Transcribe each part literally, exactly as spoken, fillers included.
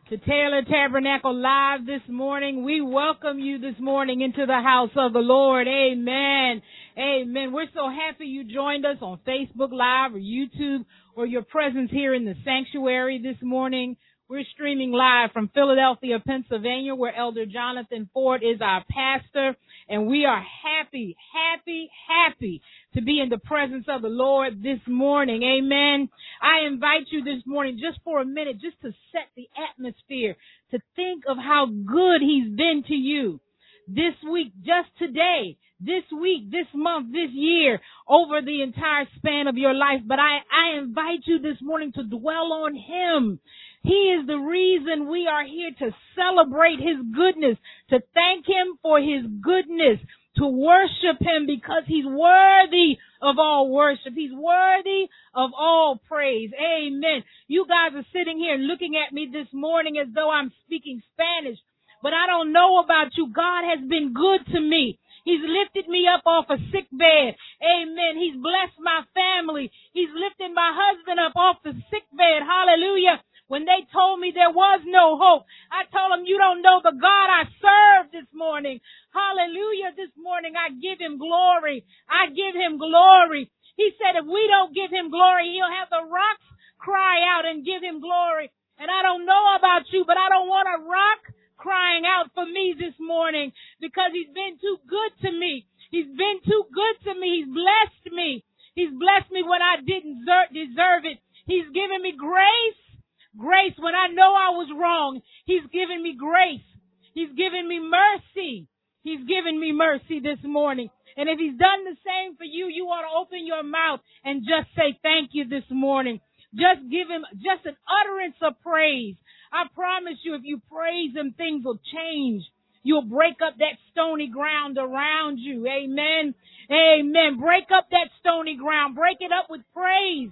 to Taylor Tabernacle Live this morning. We welcome you this morning into the house of the Lord. Amen. Amen. We're so happy you joined us on Facebook Live or YouTube or your presence here in the sanctuary this morning. We're streaming live from Philadelphia, Pennsylvania, where Elder Jonathan Ford is our pastor. And we are happy, happy, happy to be in the presence of the Lord this morning. Amen. I invite you this morning just for a minute, just to set the atmosphere, to think of how good he's been to you this week, just today, this week, this month, this year, over the entire span of your life. But I, I invite you this morning to dwell on him. He is the reason we are here, to celebrate his goodness, to thank him for his goodness, to worship him because he's worthy of all worship. He's worthy of all praise. Amen. You guys are sitting here looking at me this morning as though I'm speaking Spanish, but I don't know about you. God has been good to me. He's lifted me up off a sick bed. Amen. He's blessed my family. He's lifted my husband up off the sick bed. Hallelujah. When they told me there was no hope, I told them, you don't know the God I serve this morning. Hallelujah. This morning I give him glory. I give him glory. He said if we don't give him glory, he'll have the rocks cry out and give him glory. And I don't know about you, but I don't want a rock crying out for me this morning because he's been too good to me. He's been too good to me. He's blessed me. He's blessed me when I didn't deserve it. He's given me grace. Grace when I know I was wrong. He's given me grace. He's given me mercy. He's given me mercy this morning. And if he's done the same for you, you ought to open your mouth and just say thank you this morning. Just give him just an utterance of praise. I promise you, if you praise him, things will change. You'll break up that stony ground around you. Amen. Amen. Break up that stony ground. Break it up with praise.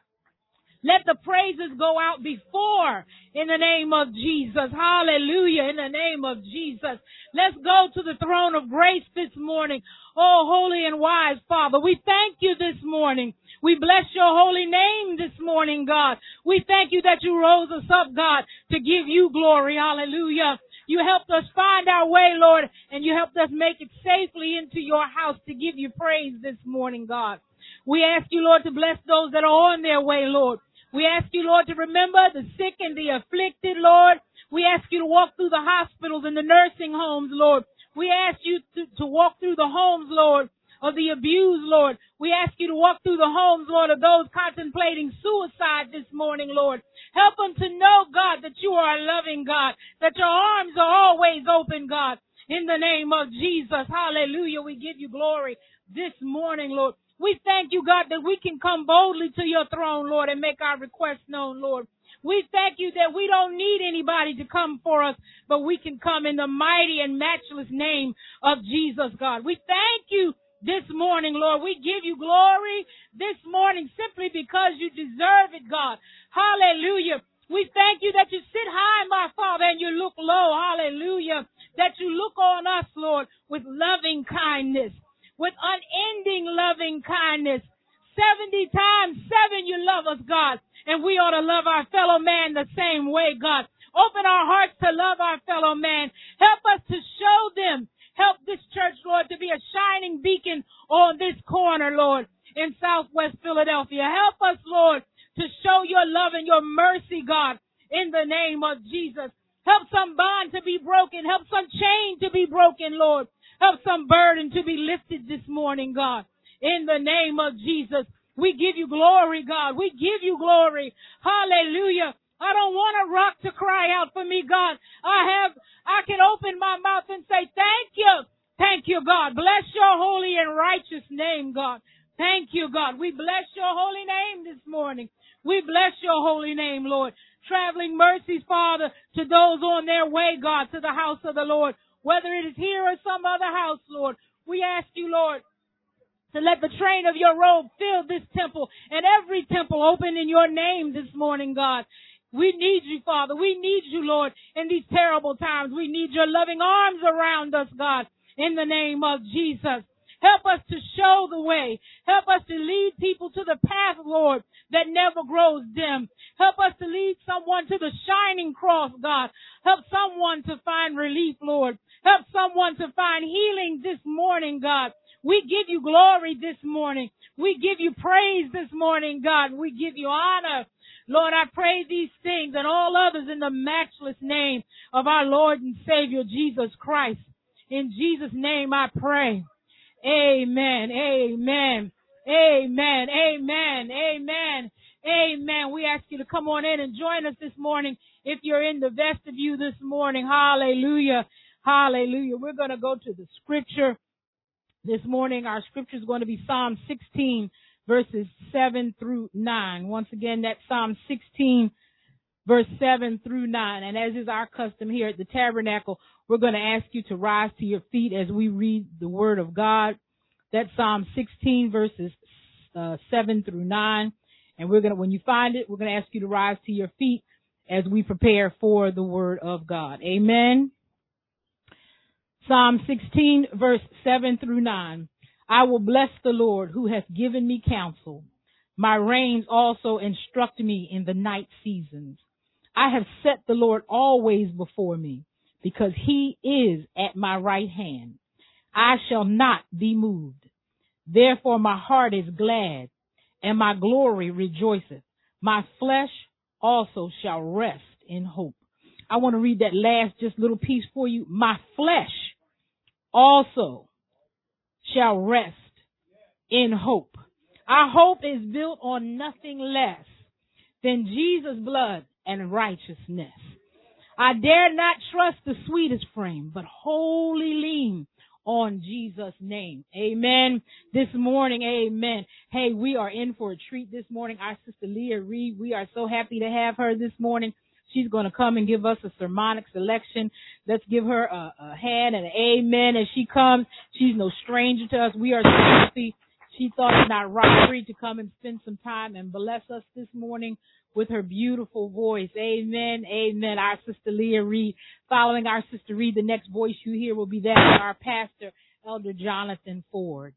Let the praises go out before in the name of Jesus. Hallelujah. In the name of Jesus. Let's go to the throne of grace this morning. Oh, holy and wise Father, we thank you this morning. We bless your holy name this morning, God. We thank you that you rose us up, God, to give you glory. Hallelujah. You helped us find our way, Lord, and you helped us make it safely into your house to give you praise this morning, God. We ask you, Lord, to bless those that are on their way, Lord. We ask you, Lord, to remember the sick and the afflicted, Lord. We ask you to walk through the hospitals and the nursing homes, Lord. We ask you to, to walk through the homes, Lord, of the abused, Lord. We ask you to walk through the homes, Lord, of those contemplating suicide this morning, Lord. Help them to know, God, that you are a loving God, that your arms are always open, God. In the name of Jesus, hallelujah, we give you glory this morning, Lord. We thank you, God, that we can come boldly to your throne, Lord, and make our requests known, Lord. We thank you that we don't need anybody to come for us, but we can come in the mighty and matchless name of Jesus, God. We thank you this morning, Lord. We give you glory this morning simply because you deserve it, God. Hallelujah. We thank you that you sit high, my Father, and you look low. Hallelujah. That you look on us, Lord, with loving kindness. With unending loving kindness. seventy times seven you love us, God. And we ought to love our fellow man the same way, God. Open our hearts to love our fellow man. Help us to show them. Help this church, Lord, to be a shining beacon on this corner, Lord, in Southwest Philadelphia. Help us, Lord, to show your love and your mercy, God, in the name of Jesus. Help some bond to be broken. Help some chain to be broken, Lord. Help some burden to be lifted this morning, God. In the name of Jesus, we give you glory, God. We give you glory. Hallelujah. I don't want a rock to cry out for me, God. I have, I can open my mouth and say, thank you. Thank you, God. Bless your holy and righteous name, God. Thank you, God. We bless your holy name this morning. We bless your holy name, Lord. Traveling mercies, Father, to those on their way, God, to the house of the Lord. Whether it is here or some other house, Lord, we ask you, Lord, to let the train of your robe fill this temple and every temple open in your name this morning, God. We need you, Father. We need you, Lord, in these terrible times. We need your loving arms around us, God, in the name of Jesus. Help us to show the way. Help us to lead people to the path, Lord, that never grows dim. Help us to lead someone to the shining cross, God. Help someone to find relief, Lord. Help someone to find healing this morning, God. We give you glory this morning. We give you praise this morning, God. We give you honor. Lord, I pray these things and all others in the matchless name of our Lord and Savior, Jesus Christ. In Jesus' name I pray. Amen. Amen. Amen. Amen. Amen. Amen. We ask you to come on in and join us this morning if you're in the vestibule this morning. Hallelujah. Hallelujah. We're going to go to the scripture this morning. Our scripture is going to be Psalm sixteen, verses seven through nine. Once again, that's Psalm sixteen, verse seven through nine. And as is our custom here at the Tabernacle, we're going to ask you to rise to your feet as we read the Word of God. That's Psalm sixteen, verses uh, seven through nine. And we're going to, when you find it, we're going to ask you to rise to your feet as we prepare for the Word of God. Amen. Psalm sixteen, verse seven through nine. I will bless the Lord who hath given me counsel. My reins also instruct me in the night seasons. I have set the Lord always before me, because he is at my right hand. I shall not be moved. Therefore my heart is glad, and my glory rejoiceth. My flesh also shall rest in hope. I want to read that last just little piece for you. My flesh also shall rest in hope. Our hope is built on nothing less than Jesus' blood and righteousness. I dare not trust the sweetest frame, but wholly lean on Jesus' name. Amen. This morning, amen. Hey, we are in for a treat this morning. Our sister Leah Reed, we are so happy to have her this morning. She's going to come and give us a sermonic selection. Let's give her a, a hand and an amen as she comes. She's no stranger to us. We are so happy. She thought it not robbery to come and spend some time and bless us this morning with her beautiful voice. Amen. Amen. Our sister Leah Reed. Following our sister Reed, the next voice you hear will be that of our pastor, Elder Jonathan Ford.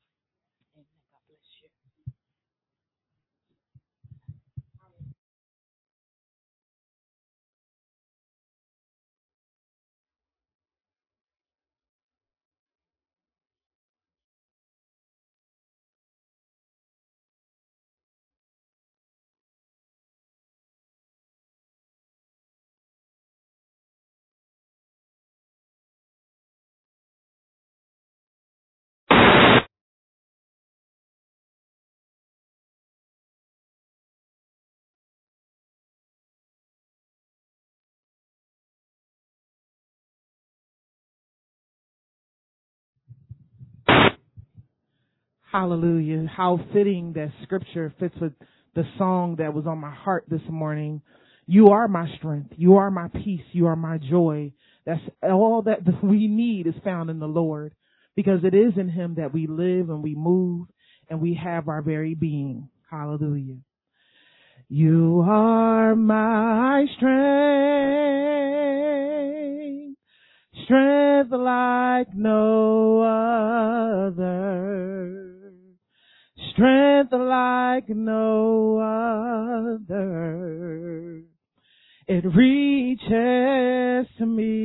Hallelujah. How fitting that scripture fits with the song that was on my heart this morning. You are my strength. You are my peace. You are my joy. That's all that we need is found in the Lord, because it is in him that we live and we move and we have our very being. Hallelujah. You are my strength, strength like no other. Strength like no other. It reaches to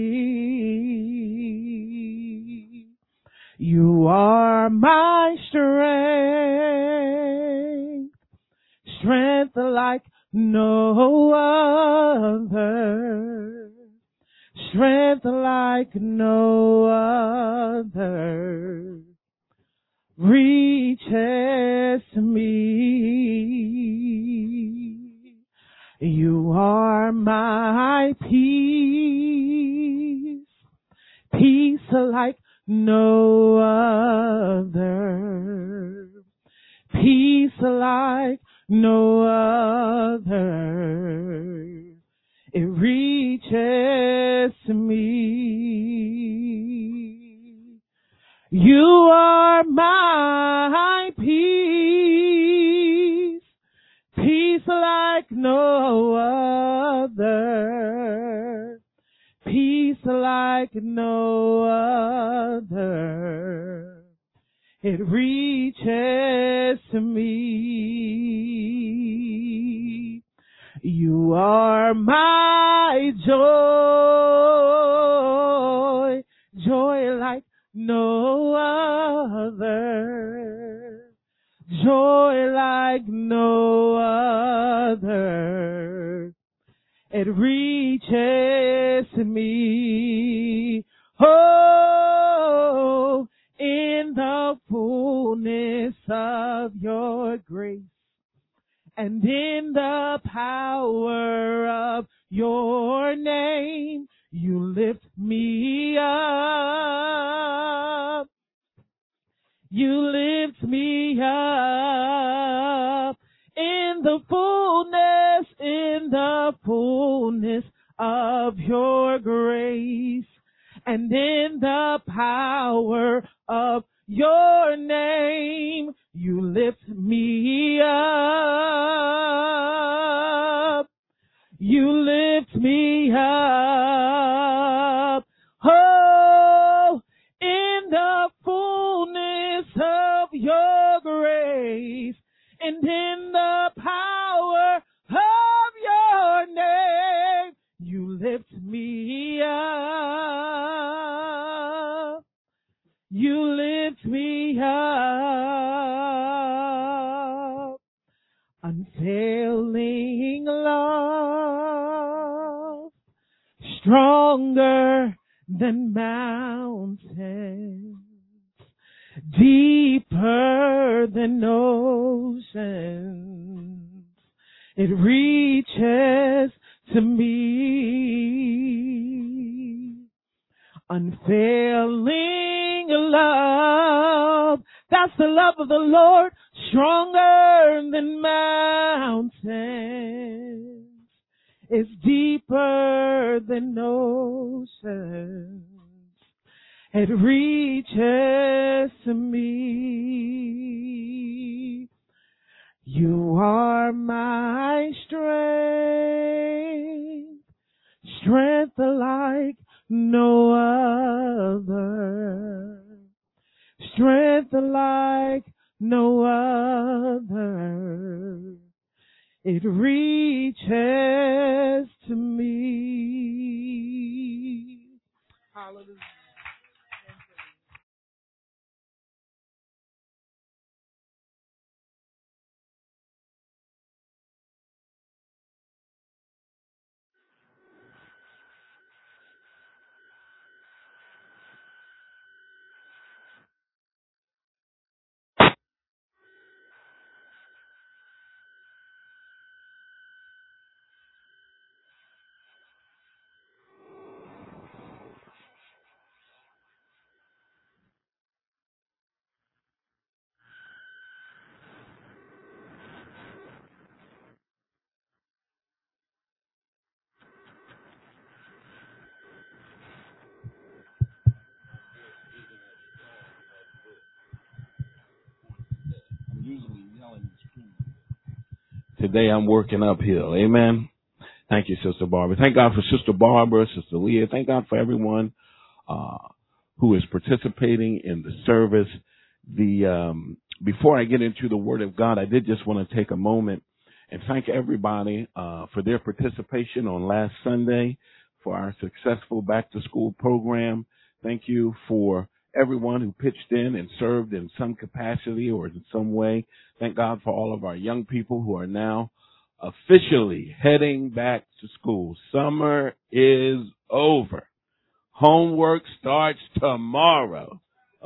me. You are my strength. Strength like no other. Strength like no other. Reaches to me. You are my peace, peace like no other, peace like no other. It reaches to me. You are my peace, peace like no other, peace like no other. it reaches to me. You are my joy, joy like no other, joy like no other. It reaches to me. Oh, in the fullness of your grace and in the power of your name, you lift me up. You lift me up in the fullness, in the fullness of your grace and in the power of your name, you lift me up. You lift me up. Oh, in the fullness of your grace and in the power of your name, you lift me up. You lift me up. Unfailing love, stronger than mountains, deeper than oceans. It reaches to me. Unfailing love, that's the love of the Lord, stronger than mountains. It's deeper than oceans. It reaches to me. You are my strength, strength like no other, strength like no other. It reaches to me. Hallelujah. Today I'm working uphill. Amen. Thank you, Sister Barbara. Thank God for Sister Barbara, Sister Leah. Thank God for everyone uh, who is participating in the service. The um, before I get into the Word of God, I did just want to take a moment and thank everybody uh, for their participation on last Sunday for our successful back-to-school program. Thank you for everyone who pitched in and served in some capacity or in some way. Thank God for all of our young people who are now officially heading back to school. Summer is over. Homework starts tomorrow.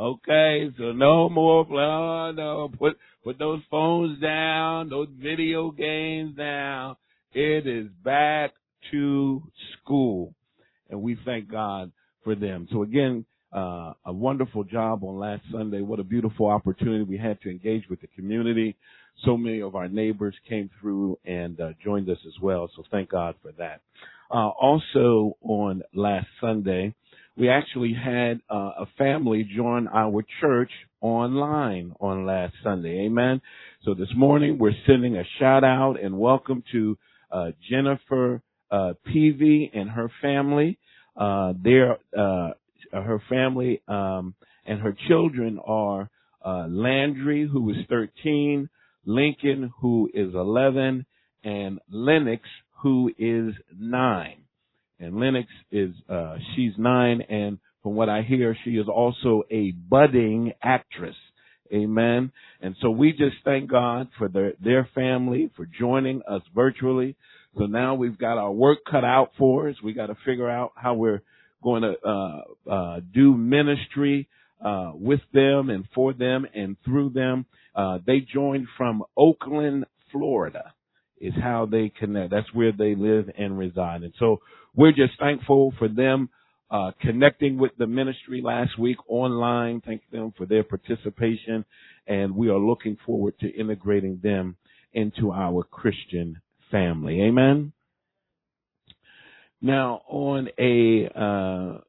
Okay, so no more, oh, no, put, put those phones down, those video games down. It is back to school. And we thank God for them. So again, uh, a wonderful job on last Sunday. What a beautiful opportunity we had to engage with the community. So many of our neighbors came through and uh, joined us as well. So thank God for that. Uh, also on last Sunday, we actually had uh, a family join our church online on last Sunday. Amen. So this morning we're sending a shout out and welcome to uh, Jennifer uh, Peavy and her family. Uh, their uh, her family um, and her children are uh, Landry, who is thirteen, Lincoln, who is eleven, and Lennox, who is nine. And Lennox is, uh, she's nine, and from what I hear, she is also a budding actress. Amen. And so we just thank God for their, their family, for joining us virtually. So now we've got our work cut out for us. We got to figure out how we're going to, uh, uh, do ministry, uh, with them and for them and through them. Uh, they joined from Oakland, Florida is how they connect. That's where they live and reside. And so we're just thankful for them Uh, connecting with the ministry last week online. Thank them for their participation, and we are looking forward to integrating them into our Christian family. Amen. Now, on a uh,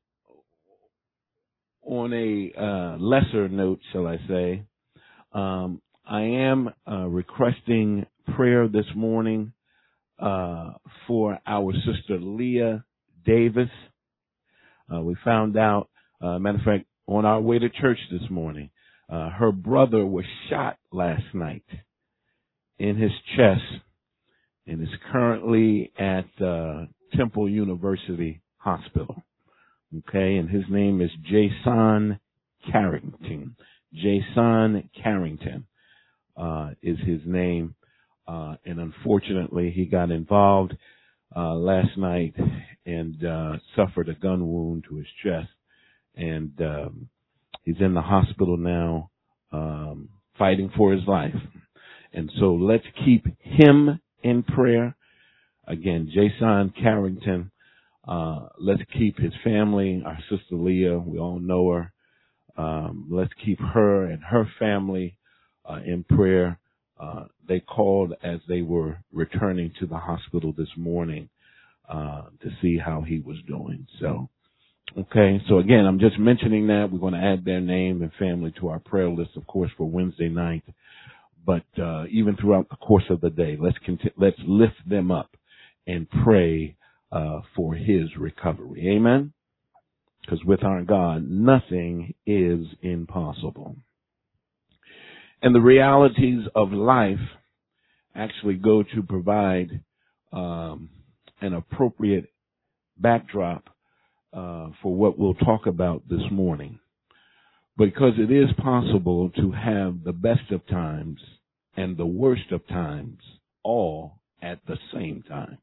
on a uh, lesser note, shall I say, um, I am uh, requesting prayer this morning uh, for our sister Leah Davis. Uh, we found out, uh, matter of fact, on our way to church this morning, uh, her brother was shot last night in his chest and is currently at, uh, Temple University Hospital. Okay. And his name is Jason Carrington. Jason Carrington, uh, is his name. Uh, and unfortunately he got involved Uh, last night and uh, suffered a gun wound to his chest, and um, he's in the hospital now, um, fighting for his life. And so let's keep him in prayer. Again, Jason Carrington. Uh, let's keep his family, our sister Leah. We all know her. Um, let's keep her and her family uh, in prayer. Uh, they called as they were returning to the hospital this morning, uh, to see how he was doing. So, okay. So again, I'm just mentioning that. We're going to add their name and family to our prayer list, of course, for Wednesday night. But, uh, even throughout the course of the day, let's conti- let's lift them up and pray, uh, for his recovery. Amen. Because with our God, nothing is impossible. And the realities of life actually go to provide um, an appropriate backdrop uh, for what we'll talk about this morning. Because it is possible to have the best of times and the worst of times all at the same time.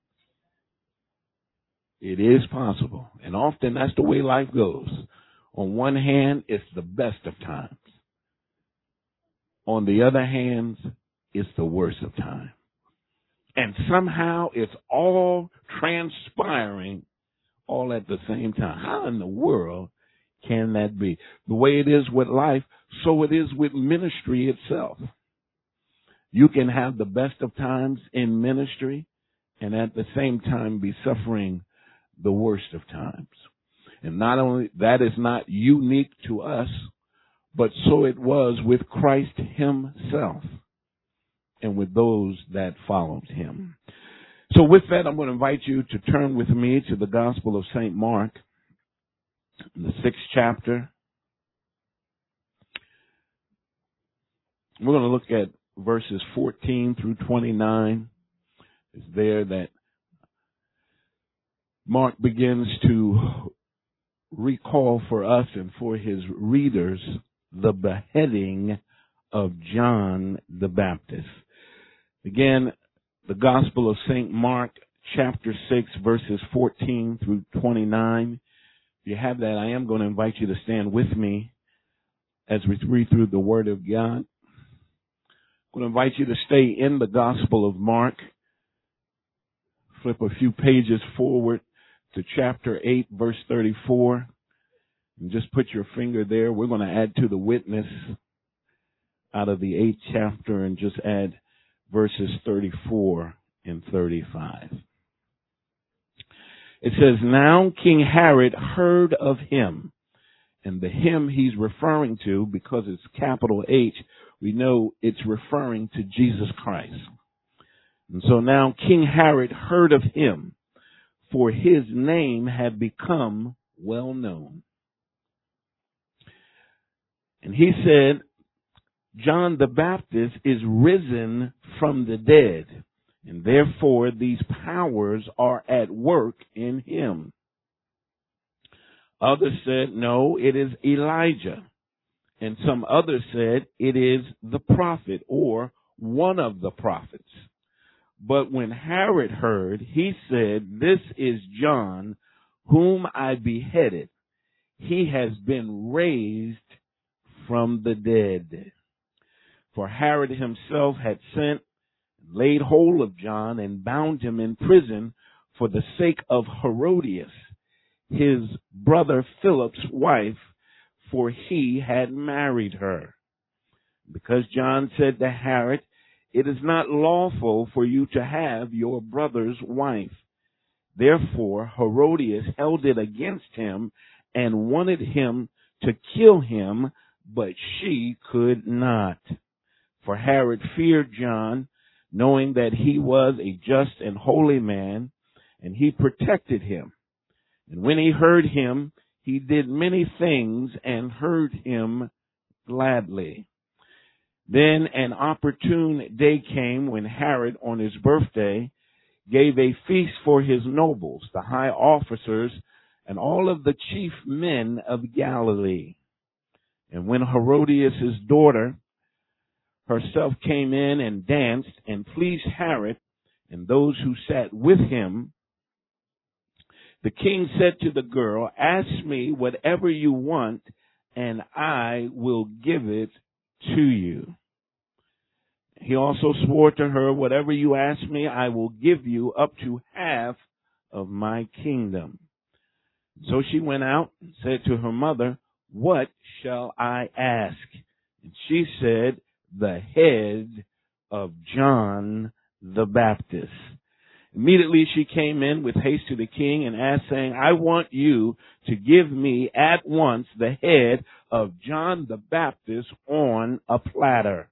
It is possible. And often that's the way life goes. On one hand, it's the best of times. On the other hand, it's the worst of time. And somehow it's all transpiring all at the same time. How in the world can that be? The way it is with life, so it is with ministry itself. You can have the best of times in ministry and at the same time be suffering the worst of times. And not only that is not unique to us, but so it was with Christ himself and with those that followed him. So with that, I'm going to invite you to turn with me to the Gospel of Saint Mark, the sixth chapter. We're going to look at verses fourteen through twenty-nine. It's there that Mark begins to recall for us and for his readers the beheading of John the Baptist. Again, the Gospel of Saint Mark, chapter six, verses fourteen through twenty-nine. If you have that, I am going to invite you to stand with me as we read through the Word of God. I'm going to invite you to stay in the Gospel of Mark. Flip a few pages forward to chapter eight, verse thirty-four. And just put your finger there. We're going to add to the witness out of the eighth chapter and just add verses thirty-four and thirty-five. It says, "Now King Herod heard of him." And the him he's referring to, because it's capital H, we know it's referring to Jesus Christ. And so now King Herod heard of him, for his name had become well known. And he said, John the Baptist is risen from the dead, and therefore these powers are at work in him. Others said, no, it is Elijah. And some others said, it is the prophet or one of the prophets. But when Herod heard, he said, this is John, whom I beheaded. He has been raised from the dead. For Herod himself had sent, laid hold of John, and bound him in prison for the sake of Herodias, his brother Philip's wife, for he had married her. Because John said to Herod, it is not lawful for you to have your brother's wife. Therefore Herodias held it against him and wanted him to kill him, but she could not. For Herod feared John, knowing that he was a just and holy man, and he protected him. And when he heard him, he did many things and heard him gladly. Then an opportune day came when Herod, on his birthday, gave a feast for his nobles, the high officers, and all of the chief men of Galilee. And when Herodias' daughter herself came in and danced and pleased Herod and those who sat with him, the king said to the girl, ask me whatever you want, and I will give it to you. He also swore to her, whatever you ask me, I will give you up to half of my kingdom. So she went out and said to her mother, what shall I ask? And she said, the head of John the Baptist. Immediately she came in with haste to the king and asked, saying, I want you to give me at once the head of John the Baptist on a platter.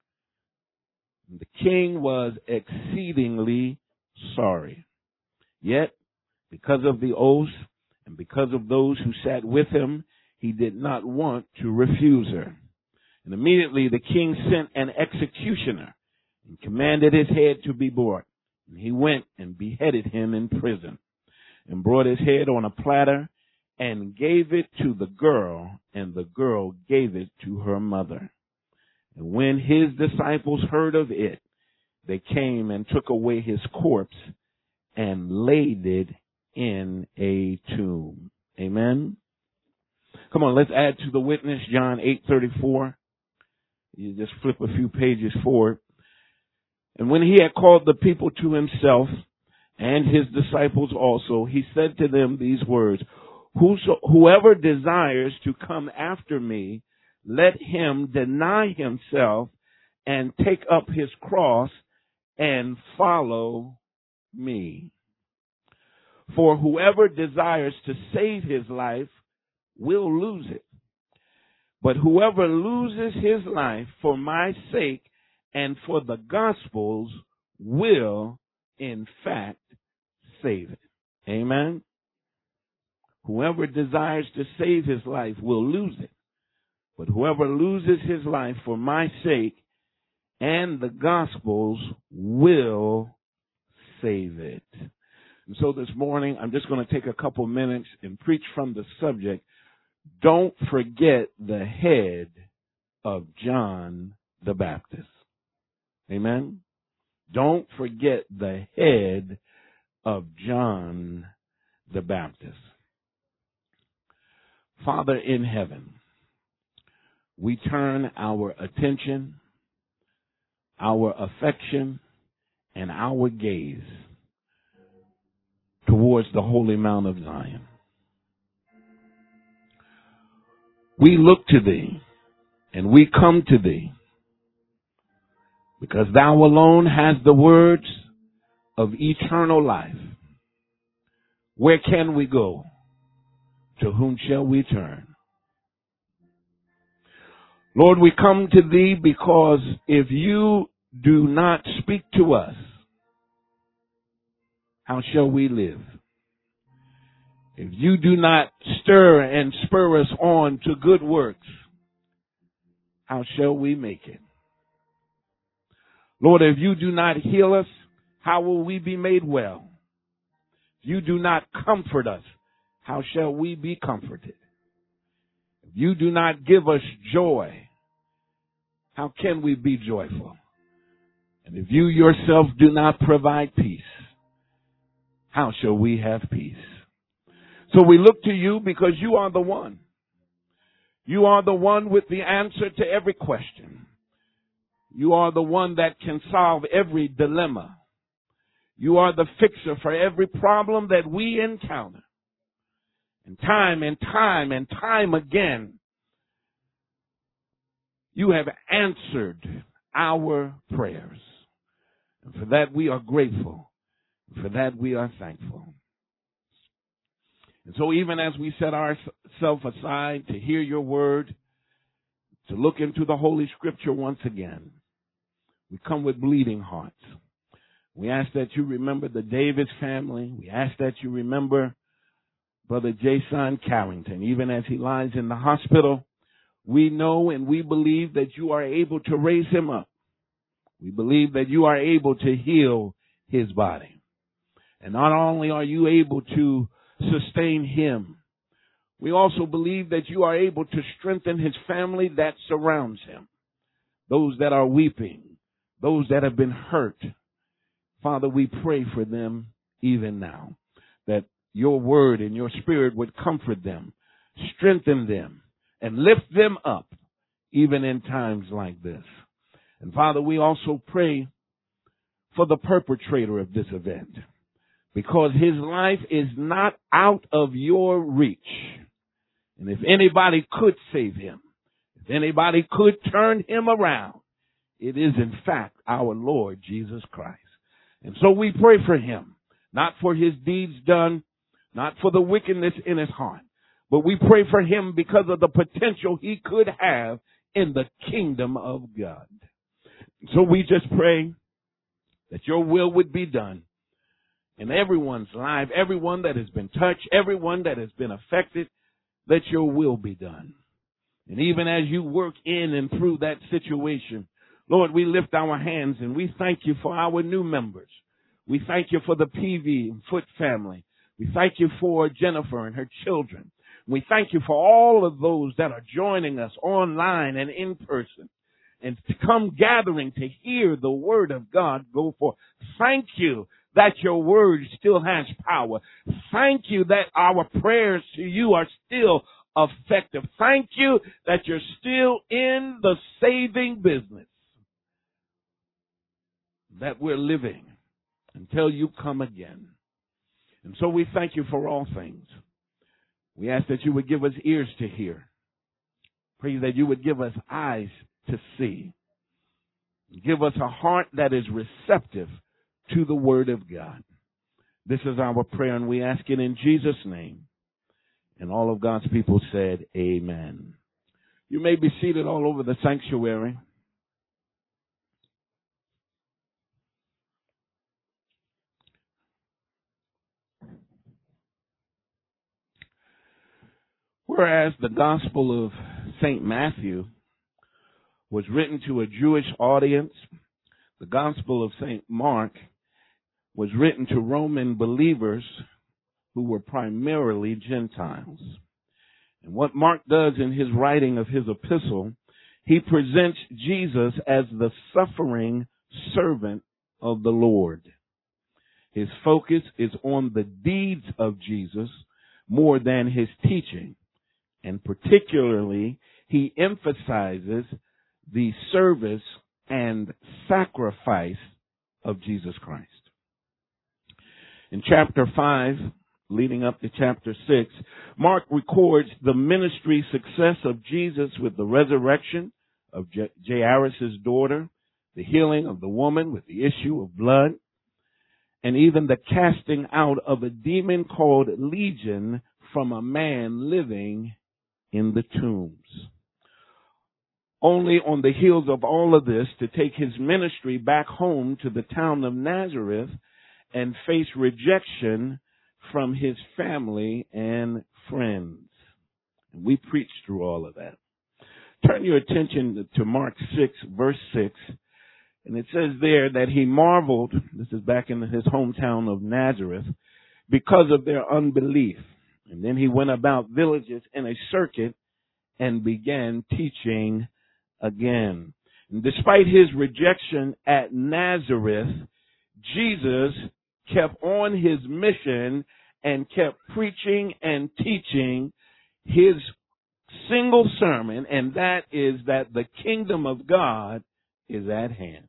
The king was exceedingly sorry. Yet, because of the oath and because of those who sat with him, he did not want to refuse her. And immediately the king sent an executioner and commanded his head to be brought. And he went and beheaded him in prison and brought his head on a platter and gave it to the girl, and the girl gave it to her mother. And when his disciples heard of it, they came and took away his corpse and laid it in a tomb. Amen. Come on, let's add to the witness, John eight thirty-four. You just flip a few pages forward. And when he had called the people to himself and his disciples also, he said to them these words, Whoso, whoever desires to come after me, let him deny himself and take up his cross and follow me. For whoever desires to save his life will lose it. But whoever loses his life for my sake and for the gospel's will, in fact, save it. Amen. Whoever desires to save his life will lose it. But whoever loses his life for my sake and the gospel's will save it. And so this morning, I'm just going to take a couple minutes and preach from the subject. Don't forget the head of John the Baptist. Amen. Don't forget the head of John the Baptist. Father in heaven, we turn our attention, our affection, and our gaze towards the holy Mount of Zion. We look to thee and we come to thee because thou alone hast the words of eternal life. Where can we go? To whom shall we turn? Lord, we come to thee because if you do not speak to us, how shall we live? If you do not stir and spur us on to good works, how shall we make it? Lord, if you do not heal us, how will we be made well? If you do not comfort us, how shall we be comforted? If you do not give us joy, how can we be joyful? And if you yourself do not provide peace, how shall we have peace? So we look to you because you are the one. You are the one with the answer to every question. You are the one that can solve every dilemma. You are the fixer for every problem that we encounter. And time and time and time again, you have answered our prayers. And for that we are grateful. For that we are thankful. And so even as we set ourselves aside to hear your word, to look into the Holy Scripture once again, we come with bleeding hearts. We ask that you remember the Davis family. We ask that you remember Brother Jason Carrington. Even as he lies in the hospital, we know and we believe that you are able to raise him up. We believe that you are able to heal his body. And not only are you able to sustain him, we also believe that you are able to strengthen his family that surrounds him. Those that are weeping, those that have been hurt. Father, we pray for them even now, that your word and your spirit would comfort them, strengthen them, and lift them up even in times like this. And Father, we also pray for the perpetrator of this event, because his life is not out of your reach. And if anybody could save him, if anybody could turn him around, it is in fact our Lord Jesus Christ. And so we pray for him, not for his deeds done, not for the wickedness in his heart, but we pray for him because of the potential he could have in the kingdom of God. So we just pray that your will would be done in everyone's life, everyone that has been touched, everyone that has been affected, that your will be done. And even as you work in and through that situation, Lord, we lift our hands and we thank you for our new members. We thank you for the P V and Foot family. We thank you for Jennifer and her children. We thank you for all of those that are joining us online and in person, and to come gathering to hear the word of God go forth. Thank you that your word still has power. Thank you that our prayers to you are still effective. Thank you that you're still in the saving business, that we're living until you come again. And so we thank you for all things. We ask that you would give us ears to hear. Pray that you would give us eyes to see. Give us a heart that is receptive to the word of God. This is our prayer, and we ask it in Jesus' name. And all of God's people said, amen. You may be seated all over the sanctuary. Whereas the Gospel of Saint Matthew was written to a Jewish audience, the Gospel of Saint Mark was written to Roman believers who were primarily Gentiles. And what Mark does in his writing of his epistle, he presents Jesus as the suffering servant of the Lord. His focus is on the deeds of Jesus more than his teaching. And particularly, he emphasizes the service and sacrifice of Jesus Christ. In chapter five, leading up to chapter six, Mark records the ministry success of Jesus with the resurrection of Jairus' daughter, the healing of the woman with the issue of blood, and even the casting out of a demon called Legion from a man living in the tombs. Only on the heels of all of this to take his ministry back home to the town of Nazareth and face rejection from his family and friends. And we preached through all of that. turn your attention to Mark six, verse six. And it says there that he marveled, this is back in his hometown of Nazareth, because of their unbelief. And then he went about villages in a circuit and began teaching again. And despite his rejection at Nazareth, Jesus kept on his mission and kept preaching and teaching his single sermon, and that is that the kingdom of God is at hand.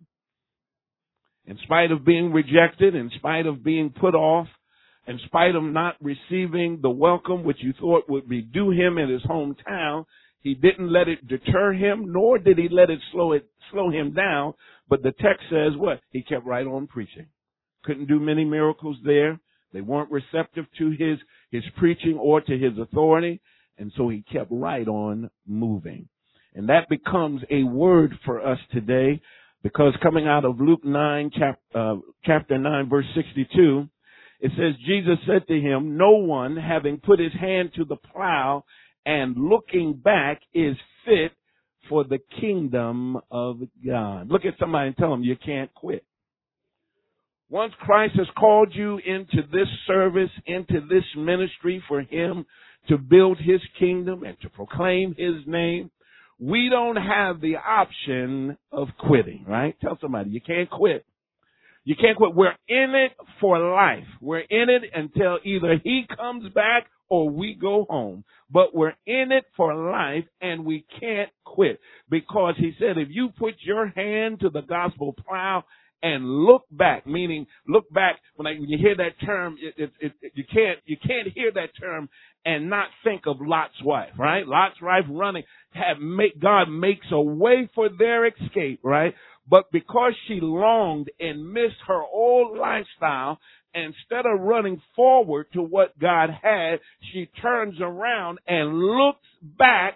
In spite of being rejected, in spite of being put off, in spite of not receiving the welcome which you thought would be due him in his hometown, he didn't let it deter him, nor did he let it slow it slow him down. But the text says what? He kept right on preaching. Couldn't do many miracles there. They weren't receptive to his his preaching or to his authority, and so he kept right on moving. And that becomes a word for us today, because coming out of Luke nine, chap, uh, chapter nine, verse sixty-two, it says, Jesus said to him, no one, having put his hand to the plow and looking back, is fit for the kingdom of God. Look at somebody and tell them you can't quit. Once Christ has called you into this service, into this ministry for him to build his kingdom and to proclaim his name, we don't have the option of quitting, right? Tell somebody, you can't quit. You can't quit. We're in it for life. We're in it until either he comes back or we go home. But we're in it for life, and we can't quit. Because he said, if you put your hand to the gospel plow and look back, meaning look back, when, I, when you hear that term, it, it, it, it, you can't you can't hear that term and not think of Lot's wife, right? Lot's wife running, have make, God makes a way for their escape, right? But because she longed and missed her old lifestyle, instead of running forward to what God had, she turns around and looks back,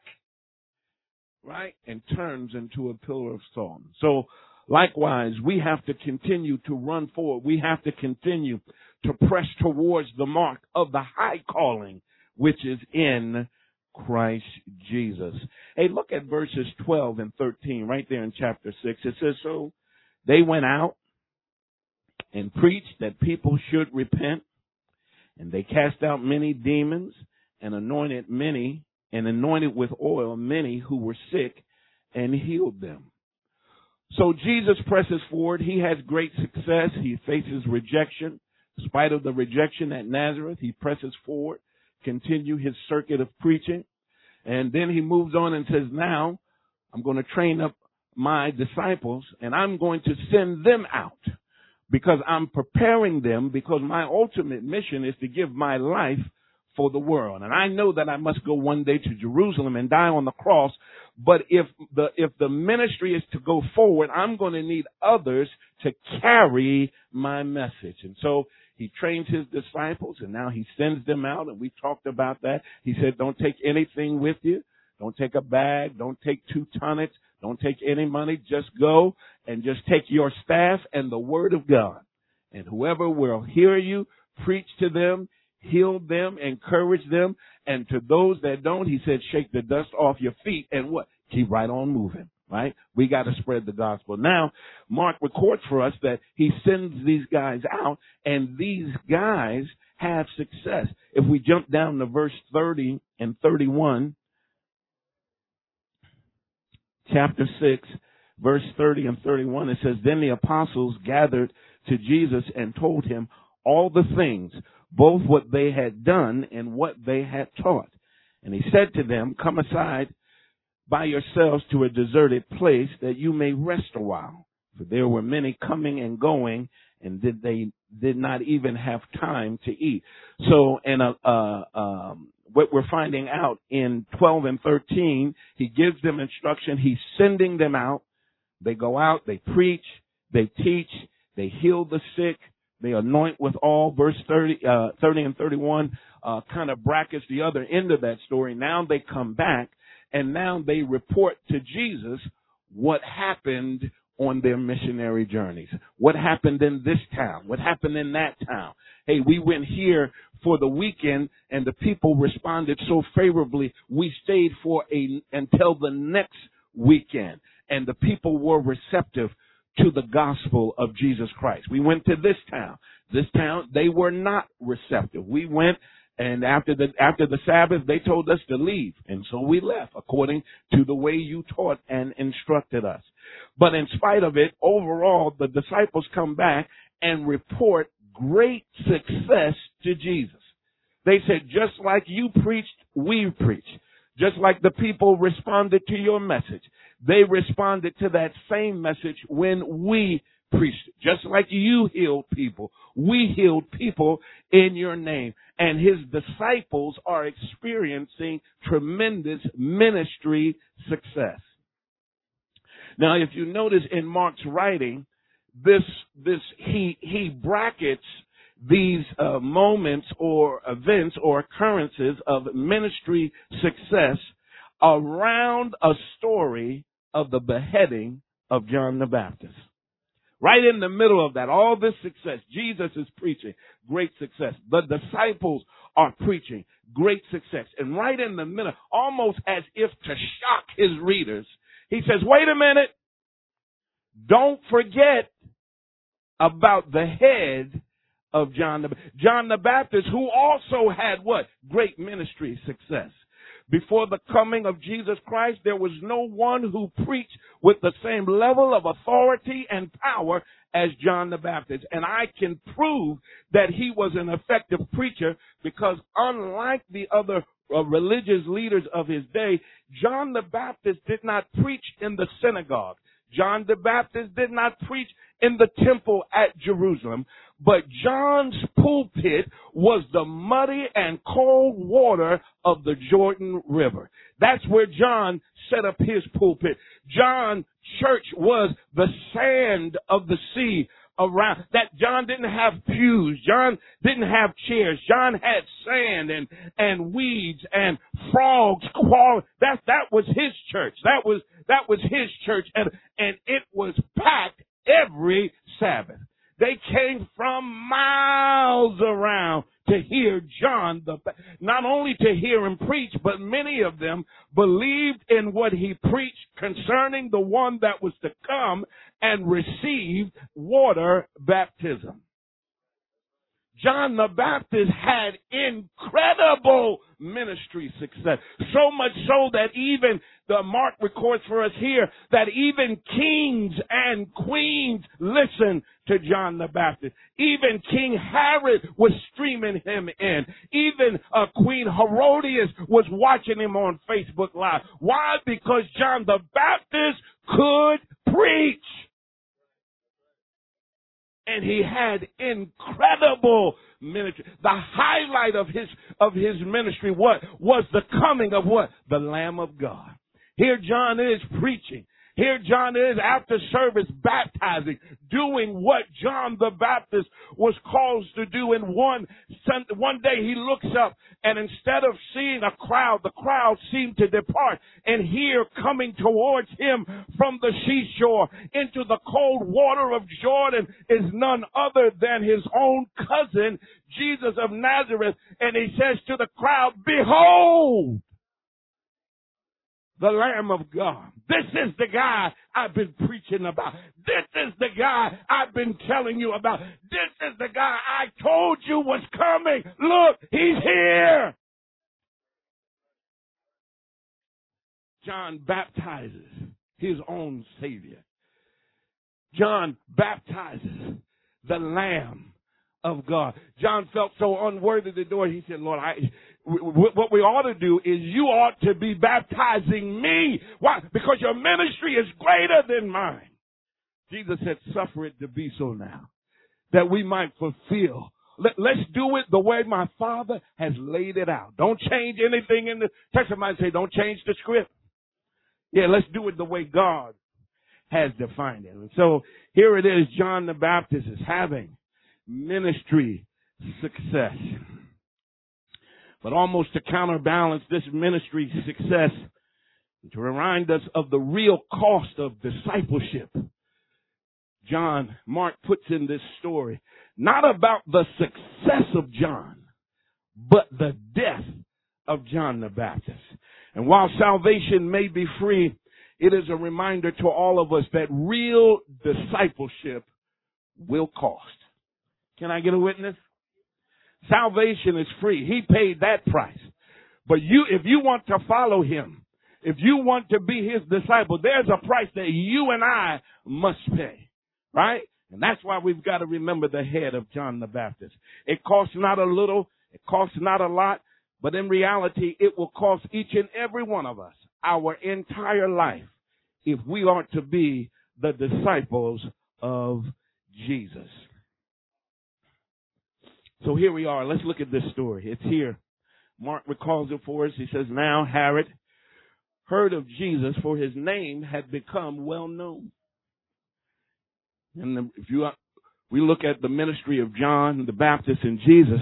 right, and turns into a pillar of salt. So, likewise, we have to continue to run forward. We have to continue to press towards the mark of the high calling, which is in Christ Jesus. Hey, look at verses twelve and thirteen right there in chapter six. It says, so they went out and preached that people should repent, and they cast out many demons and anointed many and anointed with oil many who were sick and healed them. So Jesus presses forward. He has great success. He faces rejection. In spite of the rejection at Nazareth, he presses forward, continue his circuit of preaching. And then he moves on and says, now I'm going to train up my disciples and I'm going to send them out because I'm preparing them, because my ultimate mission is to give my life for the world. And I know that I must go one day to Jerusalem and die on the cross. But if the, if the ministry is to go forward, I'm going to need others to carry my message. And so he trains his disciples, and now he sends them out, and we talked about that. He said, don't take anything with you. Don't take a bag. Don't take two tonnage. Don't take any money. Just go and just take your staff and the word of God. And whoever will hear you, preach to them, heal them, encourage them. And to those that don't, he said, shake the dust off your feet and what? Keep right on moving. Right? We got to spread the gospel. Now, Mark records for us that he sends these guys out, and these guys have success. If we jump down to verse thirty and thirty-one, chapter six, verse thirty and thirty-one, it says, then the apostles gathered to Jesus and told him all the things, both what they had done and what they had taught. And he said to them, come aside by yourselves to a deserted place that you may rest a while. For there were many coming and going, and did they did not even have time to eat. So, and uh, uh, um, what we're finding out in twelve and thirteen, he gives them instruction. He's sending them out. They go out, they preach, they teach, they heal the sick, they anoint with all. Verse thirty, uh, thirty and thirty-one uh, kind of brackets the other end of that story. Now they come back. And now they report to Jesus what happened on their missionary journeys. What happened in this town? What happened in that town? Hey, we went here for the weekend and the people responded so favorably. We stayed for a until the next weekend and the people were receptive to the gospel of Jesus Christ. We went to this town. This town, they were not receptive. We went and after the after the Sabbath, they told us to leave. And so we left according to the way you taught and instructed us. But in spite of it, overall, the disciples come back and report great success to Jesus. They said, just like you preached, we preached. Just like the people responded to your message, they responded to that same message when we preached. Just like you healed people, we healed people in your name. And his disciples are experiencing tremendous ministry success. Now, if you notice in Mark's writing, this, this, he, he brackets these uh, moments or events or occurrences of ministry success around a story of the beheading of John the Baptist. Right in the middle of that, all this success, Jesus is preaching, great success. The disciples are preaching, great success. And right in the middle, almost as if to shock his readers, he says, wait a minute, don't forget about the head of John the, John the Baptist, who also had what? Great ministry success. Before the coming of Jesus Christ, there was no one who preached with the same level of authority and power as John the Baptist. And I can prove that he was an effective preacher because unlike the other uh, religious leaders of his day, John the Baptist did not preach in the synagogue. John the Baptist did not preach in the temple at Jerusalem, but John's pulpit was the muddy and cold water of the Jordan River. That's where John set up his pulpit. John's church was the sand of the sea around. That John didn't have pews. John didn't have chairs. John had sand and, and weeds and frogs crawling. That, that was his church. That was, that was his church. And, and it was packed every Sabbath. They came from miles around to hear John, the, not only to hear him preach, but many of them believed in what he preached concerning the one that was to come and received water baptism. John the Baptist had incredible ministry success. So much so that even the Mark records for us here that even kings and queens listened to John the Baptist. Even King Herod was streaming him in. Even uh, Queen Herodias was watching him on Facebook Live. Why? Because John the Baptist could preach. And he had incredible ministry. The highlight of his, of his ministry, what? Was the coming of what? The Lamb of God. Here John is preaching. Here John is after service baptizing, doing what John the Baptist was called to do. And one, one day he looks up and instead of seeing a crowd, the crowd seemed to depart. And here coming towards him from the seashore into the cold water of Jordan is none other than his own cousin, Jesus of Nazareth. And he says to the crowd, behold, the Lamb of God. This is the guy I've been preaching about. This is the guy I've been telling you about. This is the guy I told you was coming. Look, he's here. John baptizes his own Savior. John baptizes the Lamb of God. John felt so unworthy to do it. He said, Lord, I... what we ought to do is you ought to be baptizing me. Why? Because your ministry is greater than mine. Jesus said, suffer it to be so now, that we might fulfill. Let, let's do it the way my Father has laid it out. Don't change anything in the text. Somebody say, don't change the script. Yeah, let's do it the way God has defined it. And so here it is, John the Baptist is having ministry success. But almost to counterbalance this ministry success, to remind us of the real cost of discipleship, John, Mark puts in this story, not about the success of John, but the death of John the Baptist. And while salvation may be free, it is a reminder to all of us that real discipleship will cost. Can I get a witness? Salvation is free. He paid that price. But you, if you want to follow him, if you want to be his disciple, there's a price that you and I must pay. Right? And that's why we've got to remember the head of John the Baptist. It costs not a little, it costs not a lot, but in reality, it will cost each and every one of us our entire life if we are to be the disciples of Jesus. So here we are. Let's look at this story. It's here. Mark recalls it for us. He says, now Herod heard of Jesus, for his name had become well known. And if you we look at the ministry of John the Baptist and Jesus,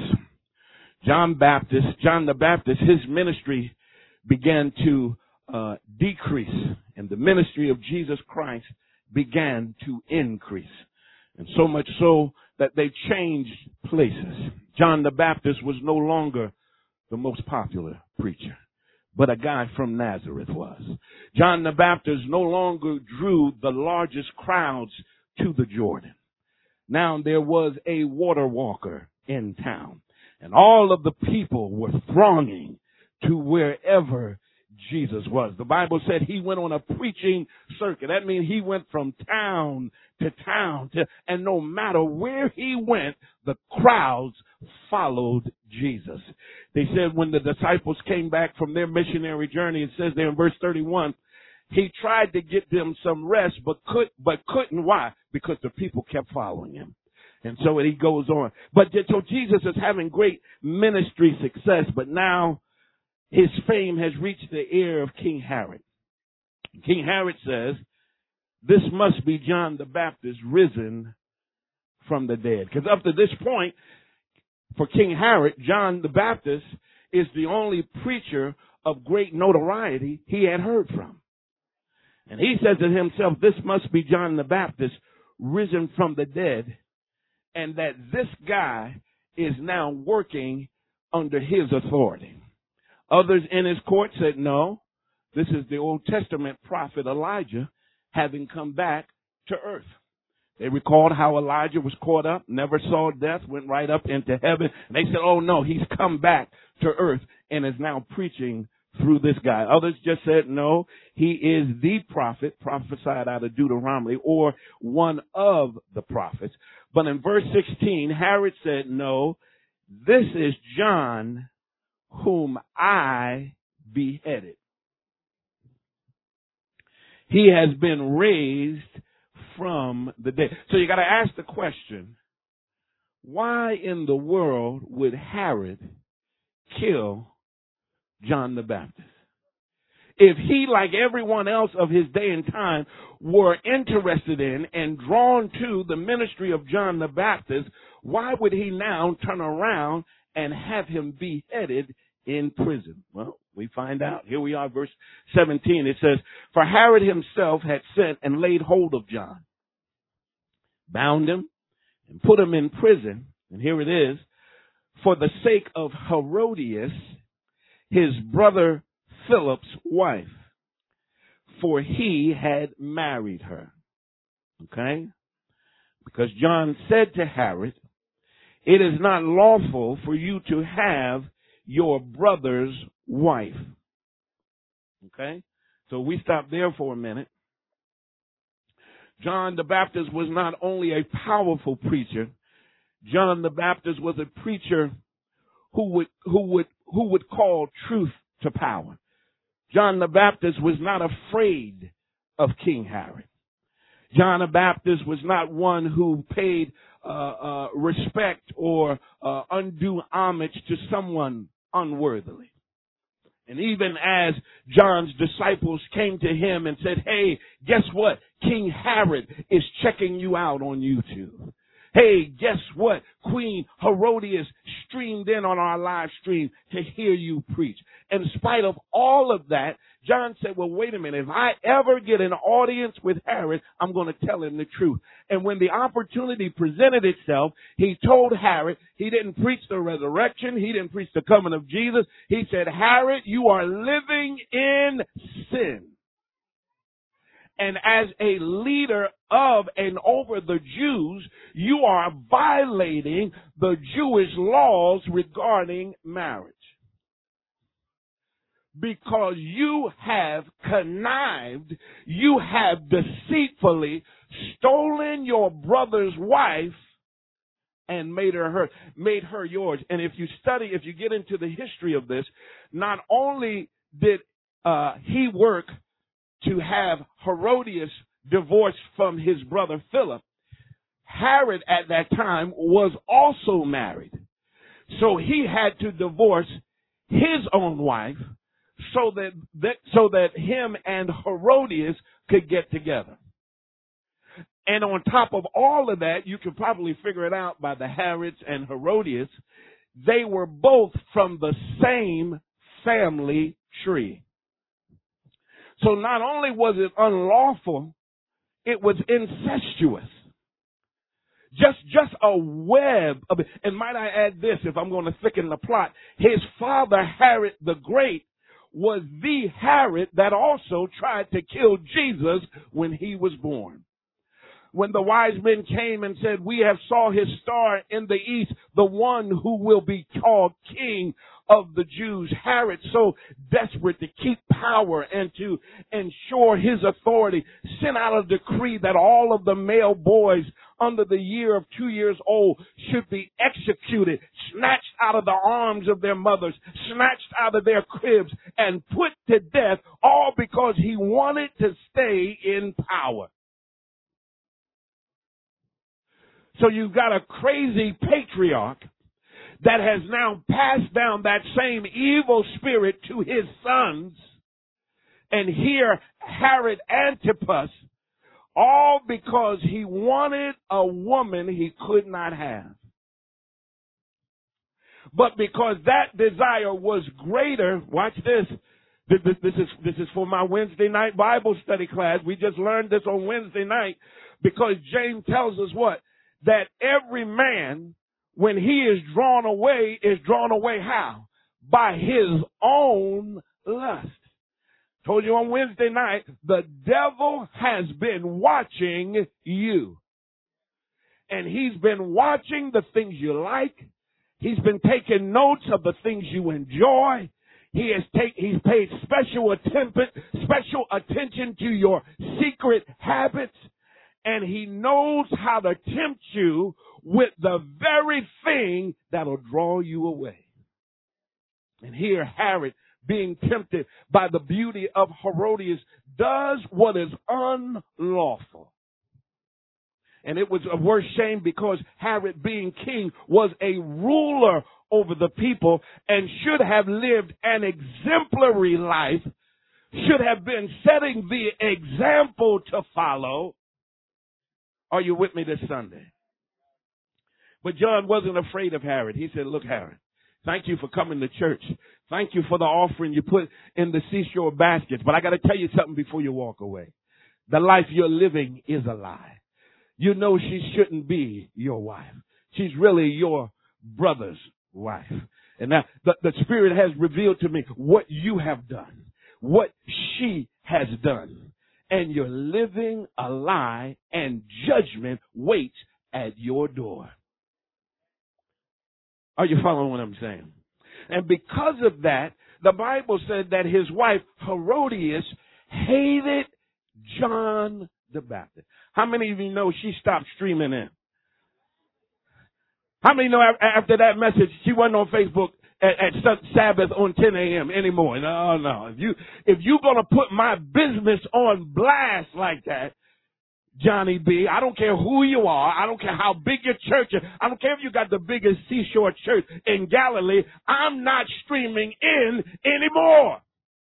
John Baptist, John the Baptist, his ministry began to uh, decrease, and the ministry of Jesus Christ began to increase. And so much so that they changed places. John the Baptist was no longer the most popular preacher, but a guy from Nazareth was. John the Baptist no longer drew the largest crowds to the Jordan. Now there was a water walker in town, and all of the people were thronging to wherever Jesus was. The Bible said he went on a preaching circuit. That means he went from town to town, to, and no matter where he went, the crowds followed Jesus. They said when the disciples came back from their missionary journey, it says there in verse thirty-one, he tried to get them some rest, but could, but couldn't. Why? Because the people kept following him. And so he goes on. But so Jesus is having great ministry success, but now his fame has reached the ear of King Herod. King Herod says, this must be John the Baptist risen from the dead. Because up to this point, for King Herod, John the Baptist is the only preacher of great notoriety he had heard from. And he said to himself, this must be John the Baptist risen from the dead, and that this guy is now working under his authority. Others in his court said, no, this is the Old Testament prophet Elijah having come back to earth. They recalled how Elijah was caught up, never saw death, went right up into heaven. And they said, oh no, he's come back to earth and is now preaching through this guy. Others just said, no, he is the prophet prophesied out of Deuteronomy, or one of the prophets. But in verse sixteen, Herod said, no, this is John whom I beheaded. He has been raised from the dead. So you got to ask the question, why in the world would Herod kill John the Baptist? If he, like everyone else of his day and time, were interested in and drawn to the ministry of John the Baptist, why would he now turn around and have him beheaded in prison? Well, we find out. Here we are, verse seventeen. It says, for Herod himself had sent and laid hold of John, bound him, and put him in prison. And here it is, for the sake of Herodias, his brother Philip's wife, for he had married her. Okay? Because John said to Herod, it is not lawful for you to have your brother's wife. Okay? So we stop there for a minute. John the Baptist was not only a powerful preacher, John the Baptist was a preacher who would, who would, who would call truth to power. John the Baptist was not afraid of King Herod. John the Baptist was not one who paid uh, uh, respect or uh, undue homage to someone unworthily. And even as John's disciples came to him and said, hey, guess what? King Herod is checking you out on YouTube. Hey, guess what? Queen Herodias streamed in on our live stream to hear you preach. In spite of all of that, John said, well, wait a minute. If I ever get an audience with Herod, I'm going to tell him the truth. And when the opportunity presented itself, he told Herod, he didn't preach the resurrection. He didn't preach the coming of Jesus. He said, Herod, you are living in sin. And as a leader of and over the Jews, you are violating the Jewish laws regarding marriage. Because you have connived, you have deceitfully stolen your brother's wife and made her, her made her yours. And if you study, if you get into the history of this, not only did uh, he work to have Herodias divorced from his brother Philip, Herod at that time was also married. So he had to divorce his own wife so that, that so that him and Herodias could get together. And on top of all of that, you can probably figure it out by the Herods and Herodias, they were both from the same family tree. So not only was it unlawful, it was incestuous. Just, just a web of it. And might I add this, if I'm going to thicken the plot, his father, Herod the Great, was the Herod that also tried to kill Jesus when he was born. When the wise men came and said, we have saw his star in the east, the one who will be called King of the Jews. Herod, so desperate to keep power and to ensure his authority, sent out a decree that all of the male boys under the year of two years old should be executed, snatched out of the arms of their mothers, snatched out of their cribs, and put to death, all because he wanted to stay in power. So you've got a crazy patriarch that has now passed down that same evil spirit to his sons. And here, Herod Antipas, all because he wanted a woman he could not have. But because that desire was greater, watch this. This, this, this is, this is for my Wednesday night Bible study class. We just learned this on Wednesday night because James tells us what? That every man, when he is drawn away, is drawn away how? By his own lust. Told you on Wednesday night, the devil has been watching you. And he's been watching the things you like. He's been taking notes of the things you enjoy. He has take, he's paid special attention, special attention to your secret habits. And he knows how to tempt you with the very thing that'll draw you away. And here Herod, being tempted by the beauty of Herodias, does what is unlawful. And it was a worse shame because Herod, being king, was a ruler over the people and should have lived an exemplary life, should have been setting the example to follow. Are you with me this Sunday? But John wasn't afraid of Herod. He said, look, Herod, thank you for coming to church. Thank you for the offering you put in the seashore baskets. But I got to tell you something before you walk away. The life you're living is a lie. You know she shouldn't be your wife. She's really your brother's wife. And now the, the Spirit has revealed to me what you have done, what she has done. And you're living a lie, and judgment waits at your door. Are you following what I'm saying? And because of that, the Bible said that his wife Herodias hated John the Baptist. How many of you know she stopped streaming in? How many know after that message she wasn't on Facebook at, at Sabbath on ten a.m. anymore? No, no. If you if you're gonna put my business on blast like that, Johnny B, I don't care who you are. I don't care how big your church is. I don't care if you got the biggest seashore church in Galilee. I'm not streaming in anymore.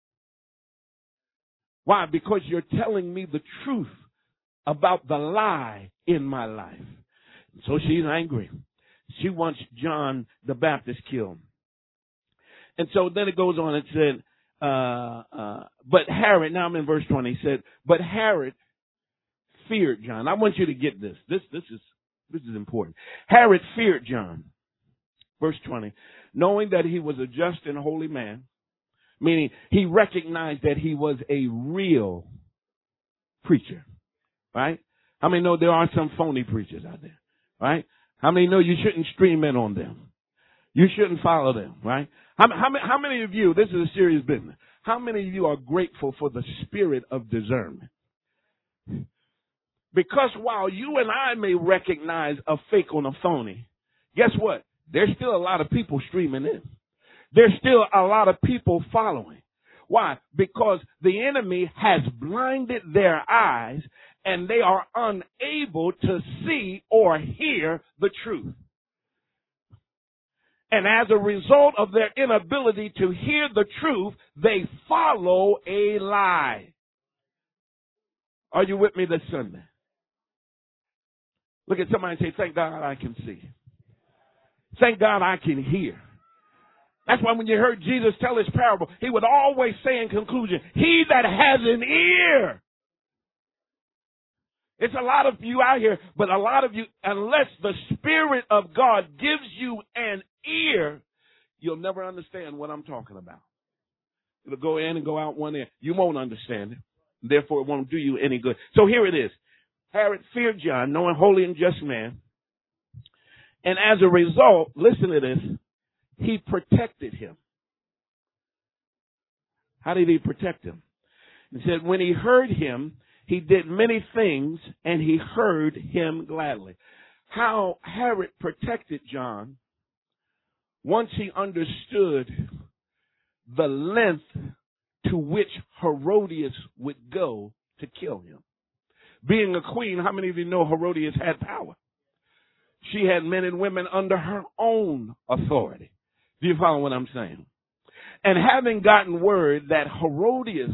Why? Because you're telling me the truth about the lie in my life. So she's angry. She wants John the Baptist killed. And so then it goes on and said, uh, uh, but Herod, now I'm in verse twenty, he said, but Herod feared John. I want you to get this. This, this is, this is important. Herod feared John. Verse twenty, knowing that he was a just and holy man, meaning he recognized that he was a real preacher, right? How many know there are some phony preachers out there, right? How many know you shouldn't stream in on them? You shouldn't follow them, right? How, how, how many of you, this is a serious business, how many of you are grateful for the spirit of discernment? Because while you and I may recognize a fake on a phony, guess what? There's still a lot of people streaming in. There's still a lot of people following. Why? Because the enemy has blinded their eyes and they are unable to see or hear the truth. And as a result of their inability to hear the truth, they follow a lie. Are you with me this Sunday? Look at somebody and say, thank God I can see. Thank God I can hear. That's why when you heard Jesus tell his parable, he would always say in conclusion, he that has an ear. It's a lot of you out here, but a lot of you, unless the Spirit of God gives you an ear, you'll never understand what I'm talking about. It'll go in and go out one ear. You won't understand it. Therefore, it won't do you any good. So here it is. Herod feared John, knowing holy and just man. And as a result, listen to this, he protected him. How did he protect him? He said, when he heard him, he did many things, and he heard him gladly. How Herod protected John, once he understood the length to which Herodias would go to kill him. Being a queen, how many of you know Herodias had power? She had men and women under her own authority. Do you follow what I'm saying? And having gotten word that Herodias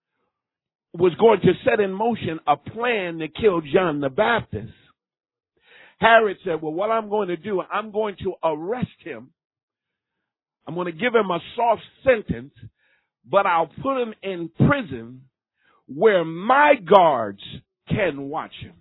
was going to set in motion a plan to kill John the Baptist, Herod said, well, what I'm going to do, I'm going to arrest him. I'm going to give him a soft sentence, but I'll put him in prison where my guards can watch him.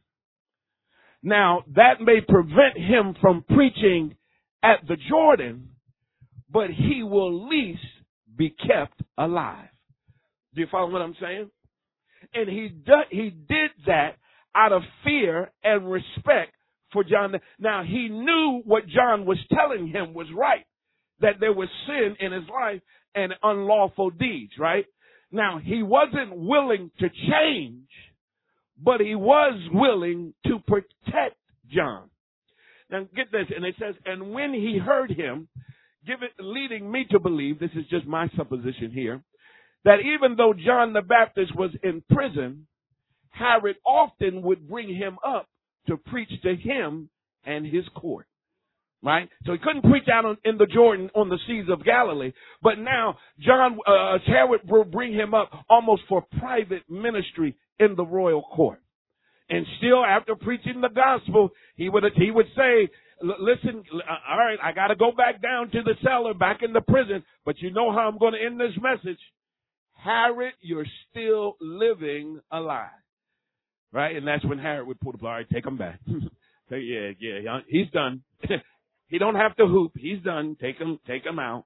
Now, that may prevent him from preaching at the Jordan, but he will at least be kept alive. Do you follow what I'm saying? And he do, he did that out of fear and respect for John. Now, he knew what John was telling him was right, that there was sin in his life and unlawful deeds, right? Now, he wasn't willing to change, but he was willing to protect John. Now, get this, and it says, and when he heard him, give it, leading me to believe, this is just my supposition here, that even though John the Baptist was in prison, Herod often would bring him up to preach to him and his court. Right? So he couldn't preach out on, in the Jordan on the seas of Galilee. But now John, uh, Herod will bring him up almost for private ministry in the royal court. And still after preaching the gospel, he would, he would say, listen, all right, I got to go back down to the cellar, back in the prison. But you know how I'm going to end this message. Herod, you're still living alive. Right? And that's when Herod would pull the, all right, take him back. Say, yeah, yeah, he's done. He don't have to hoop. He's done. Take him, take him out.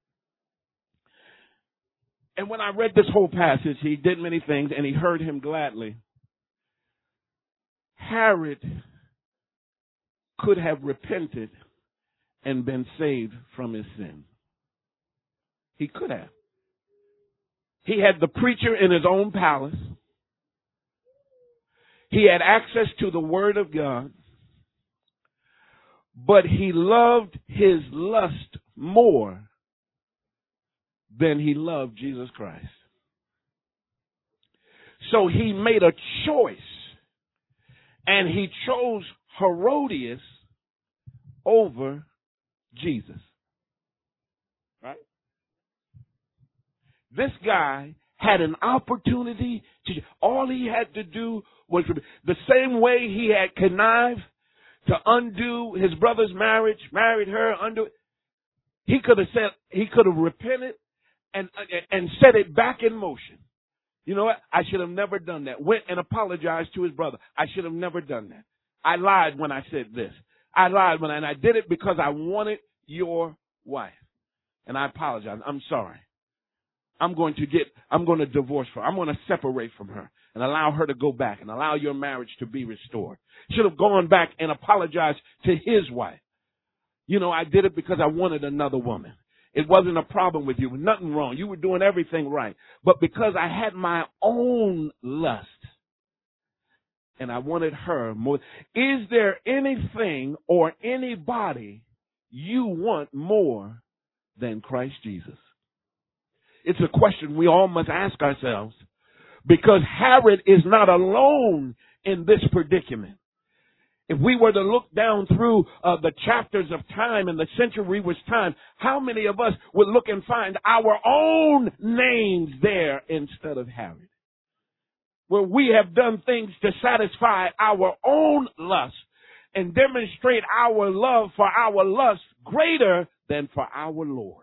And when I read this whole passage, he did many things and he heard him gladly. Herod could have repented and been saved from his sin. He could have. He had the preacher in his own palace. He had access to the word of God. But he loved his lust more than he loved Jesus Christ. So he made a choice, and he chose Herodias over Jesus. Right? This guy had an opportunity to, all he had to do was the same way he had connived to undo his brother's marriage, married her, undo it. He could have said, he could have repented and, and set it back in motion. You know what? I should have never done that. Went and apologized to his brother. I should have never done that. I lied when I said this. I lied when I, and I did it because I wanted your wife. And I apologize. I'm sorry. I'm going to get, I'm going to divorce her. I'm going to separate from her and allow her to go back and allow your marriage to be restored. Should have gone back and apologized to his wife. You know, I did it because I wanted another woman. It wasn't a problem with you. Nothing wrong. You were doing everything right. But because I had my own lust and I wanted her more. Is there anything or anybody you want more than Christ Jesus? It's a question we all must ask ourselves, because Herod is not alone in this predicament. If we were to look down through uh, the chapters of time and the century was time, how many of us would look and find our own names there instead of Herod? Where we have done things to satisfy our own lust and demonstrate our love for our lust greater than for our Lord.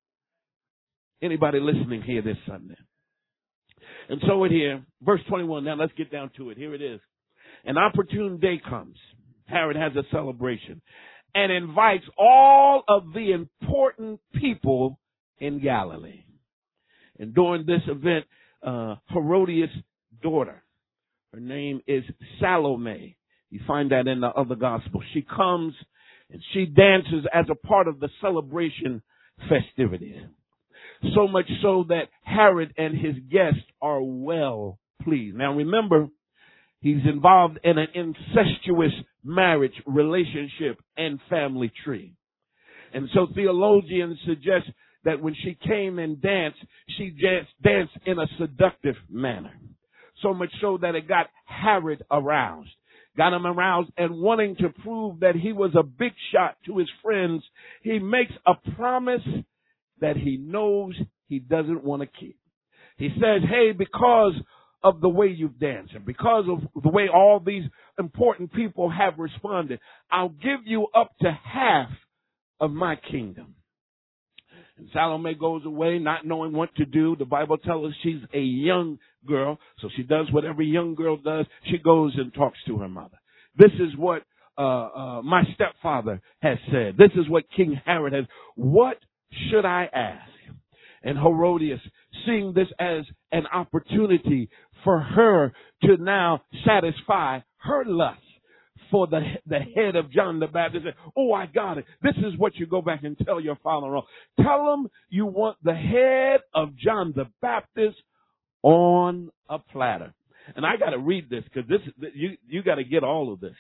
Anybody listening here this Sunday? And so it here, verse twenty-one, now let's get down to it. Here it is. An opportune day comes. Herod has a celebration and invites all of the important people in Galilee. And during this event, uh, Herodias' daughter, her name is Salome. You find that in the other gospel. She comes and she dances as a part of the celebration festivities. So much so that Herod and his guests are well pleased. Now remember, he's involved in an incestuous marriage relationship and family tree. And so theologians suggest that when she came and danced, she danced, danced in a seductive manner. So much so that it got Herod aroused. Got him aroused, and wanting to prove that he was a big shot to his friends, he makes a promise that he knows he doesn't want to keep. He says, hey, because of the way you've danced and because of the way all these important people have responded, I'll give you up to half of my kingdom. And Salome goes away not knowing what to do. The Bible tells us she's a young girl, so she does what every young girl does. She goes and talks to her mother. This is what uh, uh, my stepfather has said. This is what King Herod has. What should I ask? And Herodias, seeing this as an opportunity for her to now satisfy her lust for the the head of John the Baptist, said, oh, I got it. This is what you go back and tell your father-in-law. Tell him you want the head of John the Baptist on a platter. And I got to read this because this you you got to get all of this.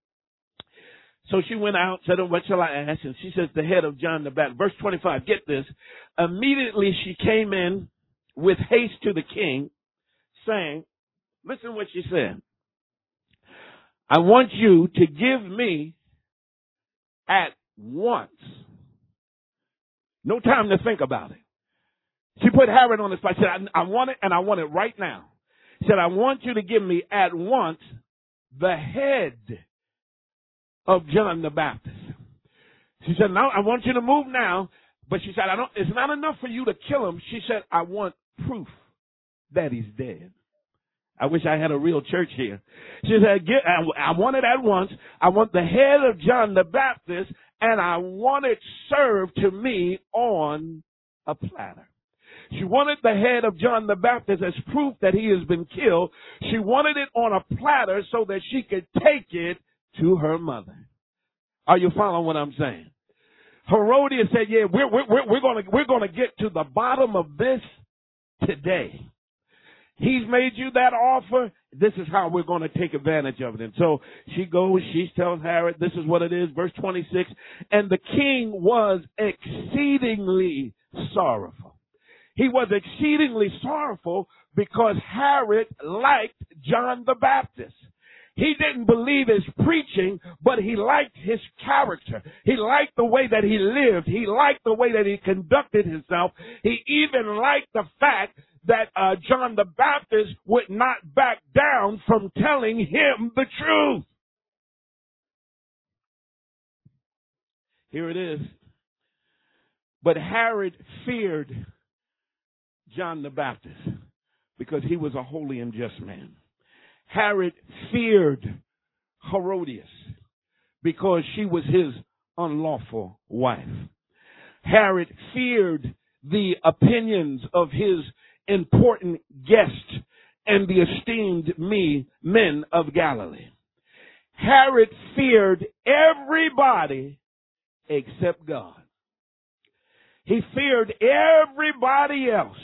So she went out, said, oh, what shall I ask? And she says, the head of John the Baptist. Verse twenty-five, get this. Immediately she came in with haste to the king, saying, listen what she said. I want you to give me at once. No time to think about it. She put Herod on the spot. She said, I, I want it, and I want it right now. She said, I want you to give me at once the head of John the Baptist. She said, no, I want you to move now. But she said, I don't, it's not enough for you to kill him. She said, I want proof that he's dead. I wish I had a real church here. She said, Get, I, I want it at once. I want the head of John the Baptist, and I want it served to me on a platter. She wanted the head of John the Baptist as proof that he has been killed. She wanted it on a platter so that she could take it to her mother. Are you following what I'm saying? Herodias said, yeah, we're, we're, we're going to, we're going to get to the bottom of this today. He's made you that offer. This is how we're going to take advantage of it. And so she goes, she tells Herod, this is what it is. Verse twenty-six. And the king was exceedingly sorrowful. He was exceedingly sorrowful because Herod liked John the Baptist. He didn't believe his preaching, but he liked his character. He liked the way that he lived. He liked the way that he conducted himself. He even liked the fact that uh, John the Baptist would not back down from telling him the truth. Here it is. But Herod feared John the Baptist because he was a holy and just man. Herod feared Herodias because she was his unlawful wife. Herod feared the opinions of his important guests and the esteemed me men of Galilee. Herod feared everybody except God. He feared everybody else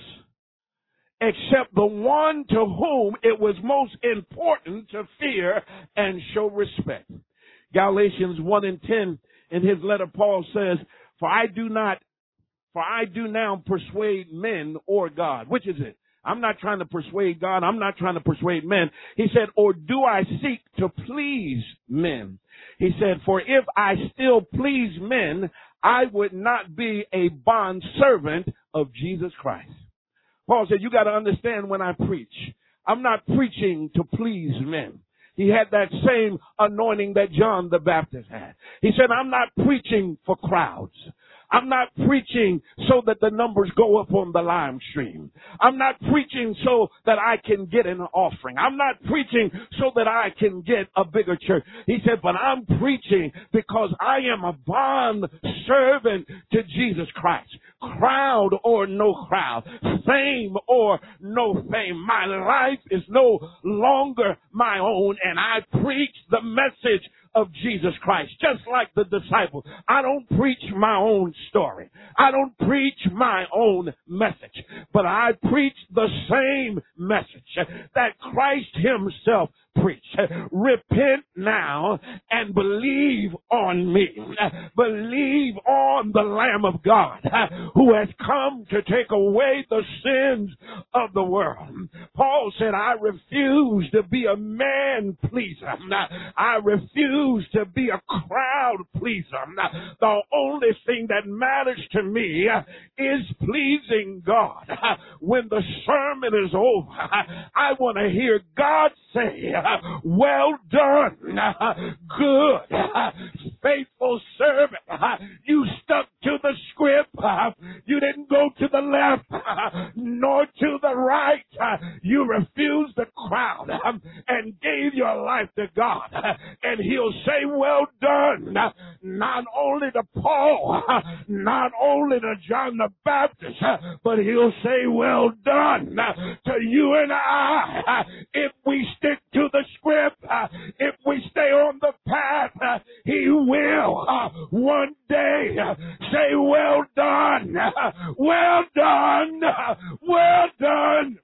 except the one to whom it was most important to fear and show respect. Galatians one and ten, in his letter, Paul says, For I do not, for I do now persuade men or God. Which is it? I'm not trying to persuade God. I'm not trying to persuade men. He said, or do I seek to please men? He said, for if I still please men, I would not be a bond servant of Jesus Christ. Paul said, you got to understand when I preach, I'm not preaching to please men. He had that same anointing that John the Baptist had. He said, I'm not preaching for crowds. I'm not preaching so that the numbers go up on the live stream. I'm not preaching so that I can get an offering. I'm not preaching so that I can get a bigger church. He said, but I'm preaching because I am a bond servant to Jesus Christ. Crowd or no crowd, fame or no fame. My life is no longer my own, and I preach the message of Jesus Christ, just like the disciples. I don't preach my own story. I don't preach my own message, but I preach the same message that Christ himself preached. Repent now and believe on me. Believe on the Lamb of God who has come to take away the sins of the world. Paul said, I refuse to be a man pleaser. I refuse to be a crowd pleaser. The only thing that matters to me is pleasing God. When the sermon is over, I want to hear God say, well done, good, faithful servant. You stuck to the script. You didn't go to the left nor to the right. You refused the crowd and gave your life to God. And he'll say, well done, not only to Paul, not only to John the Baptist, but he'll say, well done to you and I. If we stick to the script, if we stay on the path, he will one day say, well done, well done, well done.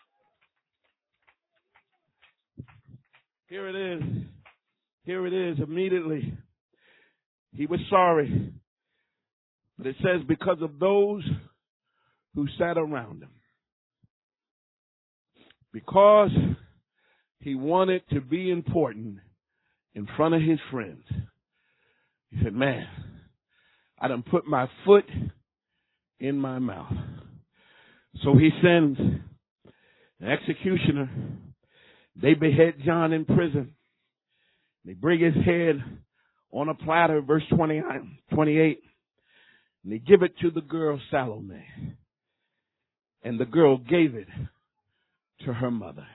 Here it is. Here it is. Immediately, he was sorry. But it says, because of those who sat around him. Because he wanted to be important in front of his friends. He said, man, I done put my foot in my mouth. So he sends an executioner. They behead John in prison. They bring his head on a platter, verse twenty-nine, twenty-eight. And they give it to the girl Salome. And the girl gave it to her mother.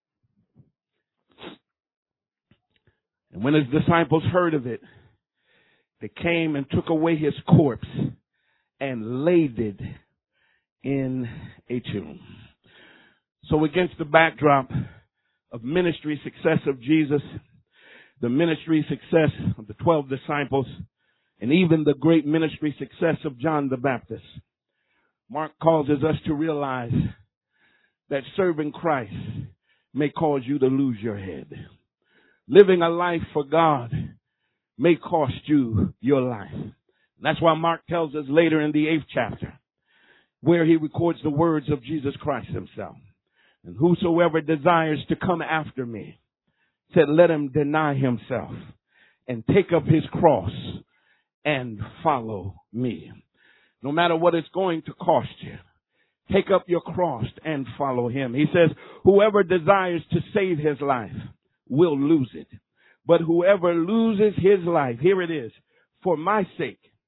And when his disciples heard of it, they came and took away his corpse and laid it in a tomb. So against the backdrop of ministry success of Jesus, the ministry success of the twelve disciples, and even the great ministry success of John the Baptist, Mark causes us to realize that serving Christ may cause you to lose your head. Living a life for God may cost you your life. That's why Mark tells us later in the eighth chapter, where he records the words of Jesus Christ himself. And whosoever desires to come after me, said, let him deny himself and take up his cross and follow me. No matter what it's going to cost you, take up your cross and follow him. He says, whoever desires to save his life will lose it. But whoever loses his life, here it is, for my sake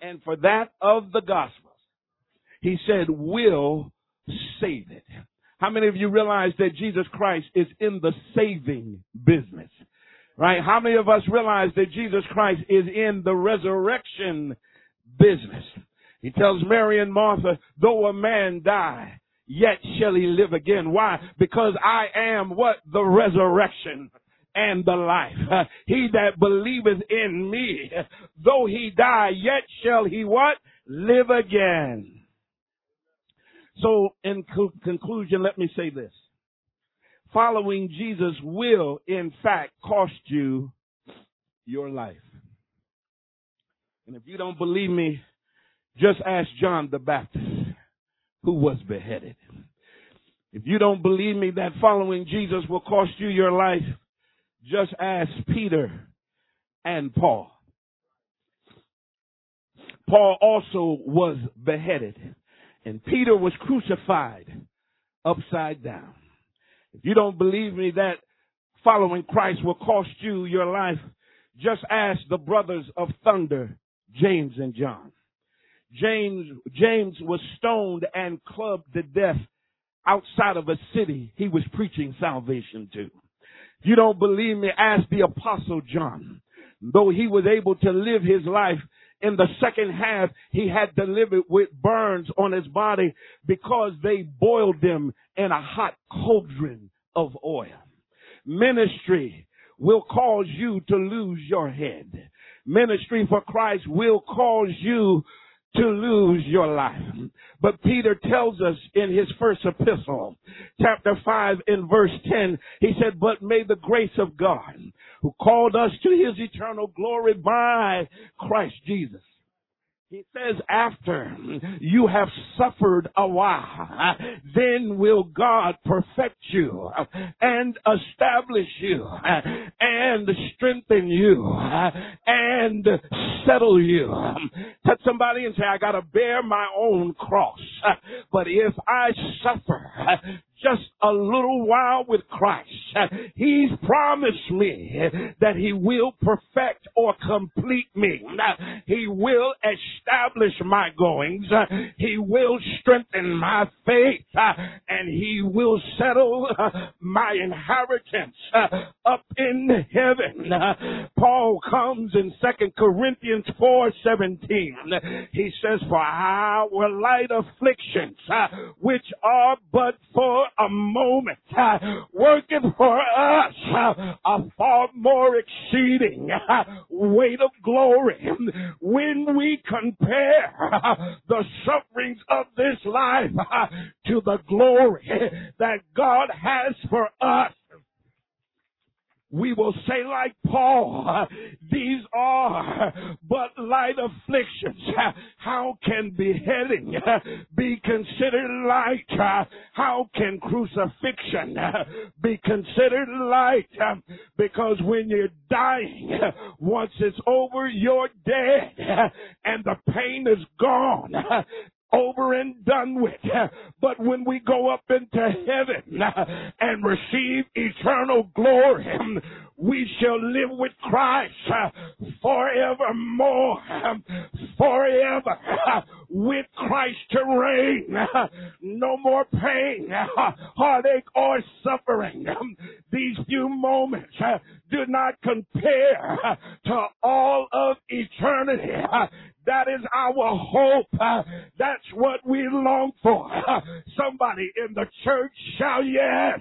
and for that of the gospel, he said, will save it. How many of you realize that Jesus Christ is in the saving business? Right? How many of us realize that Jesus Christ is in the resurrection business? He tells Mary and Martha, though a man die, yet shall he live again. Why? Because I am what? The resurrection and the life. Uh, he that believeth in me, though he die, yet shall he what? Live again. So in co- conclusion, let me say this. Following Jesus will, in fact, cost you your life. And if you don't believe me, just ask John the Baptist, who was beheaded. If you don't believe me that following Jesus will cost you your life, just ask Peter and Paul. Paul also was beheaded, and Peter was crucified upside down. If you don't believe me that following Christ will cost you your life, just ask the brothers of thunder, James and John. James, James was stoned and clubbed to death outside of a city he was preaching salvation to. If you don't believe me, ask the Apostle John. Though he was able to live his life, in the second half, he had to live it with burns on his body because they boiled him in a hot cauldron of oil. Ministry will cause you to lose your head. Ministry for Christ will cause you to lose your life. But Peter tells us in his first epistle, chapter five in verse ten, he said, but may the grace of God, who called us to his eternal glory by Christ Jesus. He says, after you have suffered a while, then will God perfect you and establish you and strengthen you and settle you. Touch somebody and say, I got to bear my own cross. But if I suffer just a little while with Christ, he's promised me that he will perfect or complete me. He will establish my goings. He will strengthen my faith, and he will settle my inheritance up in heaven. Paul comes in Second Corinthians four seventeen. He says, for our light afflictions, which are but for a moment, uh, working for us uh, a far more exceeding uh, weight of glory. When we compare uh, the sufferings of this life uh, to the glory that God has for us, we will say like Paul, uh, these are but light afflictions. Uh, how can beheading uh, be considered light? Uh, how can crucifixion uh, be considered light? Uh, because when you're dying, uh, once it's over, you're dead, uh, and the pain is gone. Uh, over and done with. But when we go up into heaven and receive eternal glory, we shall live with Christ forevermore, forever with Christ to reign. No more pain, heartache, or suffering. These few moments do not compare to all of eternity. That is our hope. Uh, that's what we long for. Uh, somebody in the church shout yes.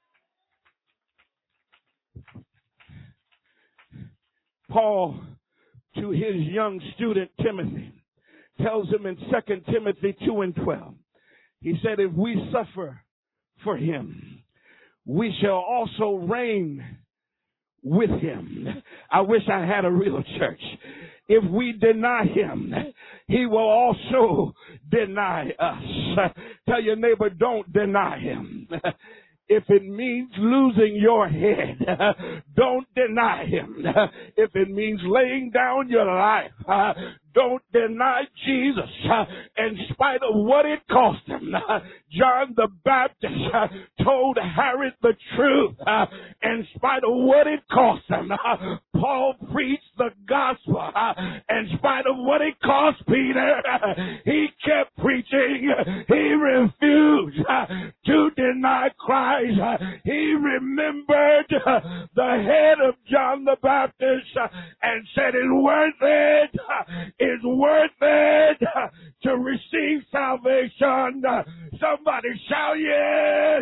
Paul, to his young student Timothy, tells him in Second Timothy two and twelve, he said, if we suffer for him, we shall also reign with him. I wish I had a real church. If we deny him, he will also deny us. Tell your neighbor, don't deny him. If it means losing your head, don't deny him. If it means laying down your life, don't deny Jesus. In spite of what it cost him, John the Baptist told Herod the truth. In spite of what it cost him, Paul preached the gospel. In spite of what it cost Peter, he kept preaching. He refused to deny Christ. He remembered the head of John the Baptist and said, it's worth it. It's worth it to receive salvation. Somebody shout yes.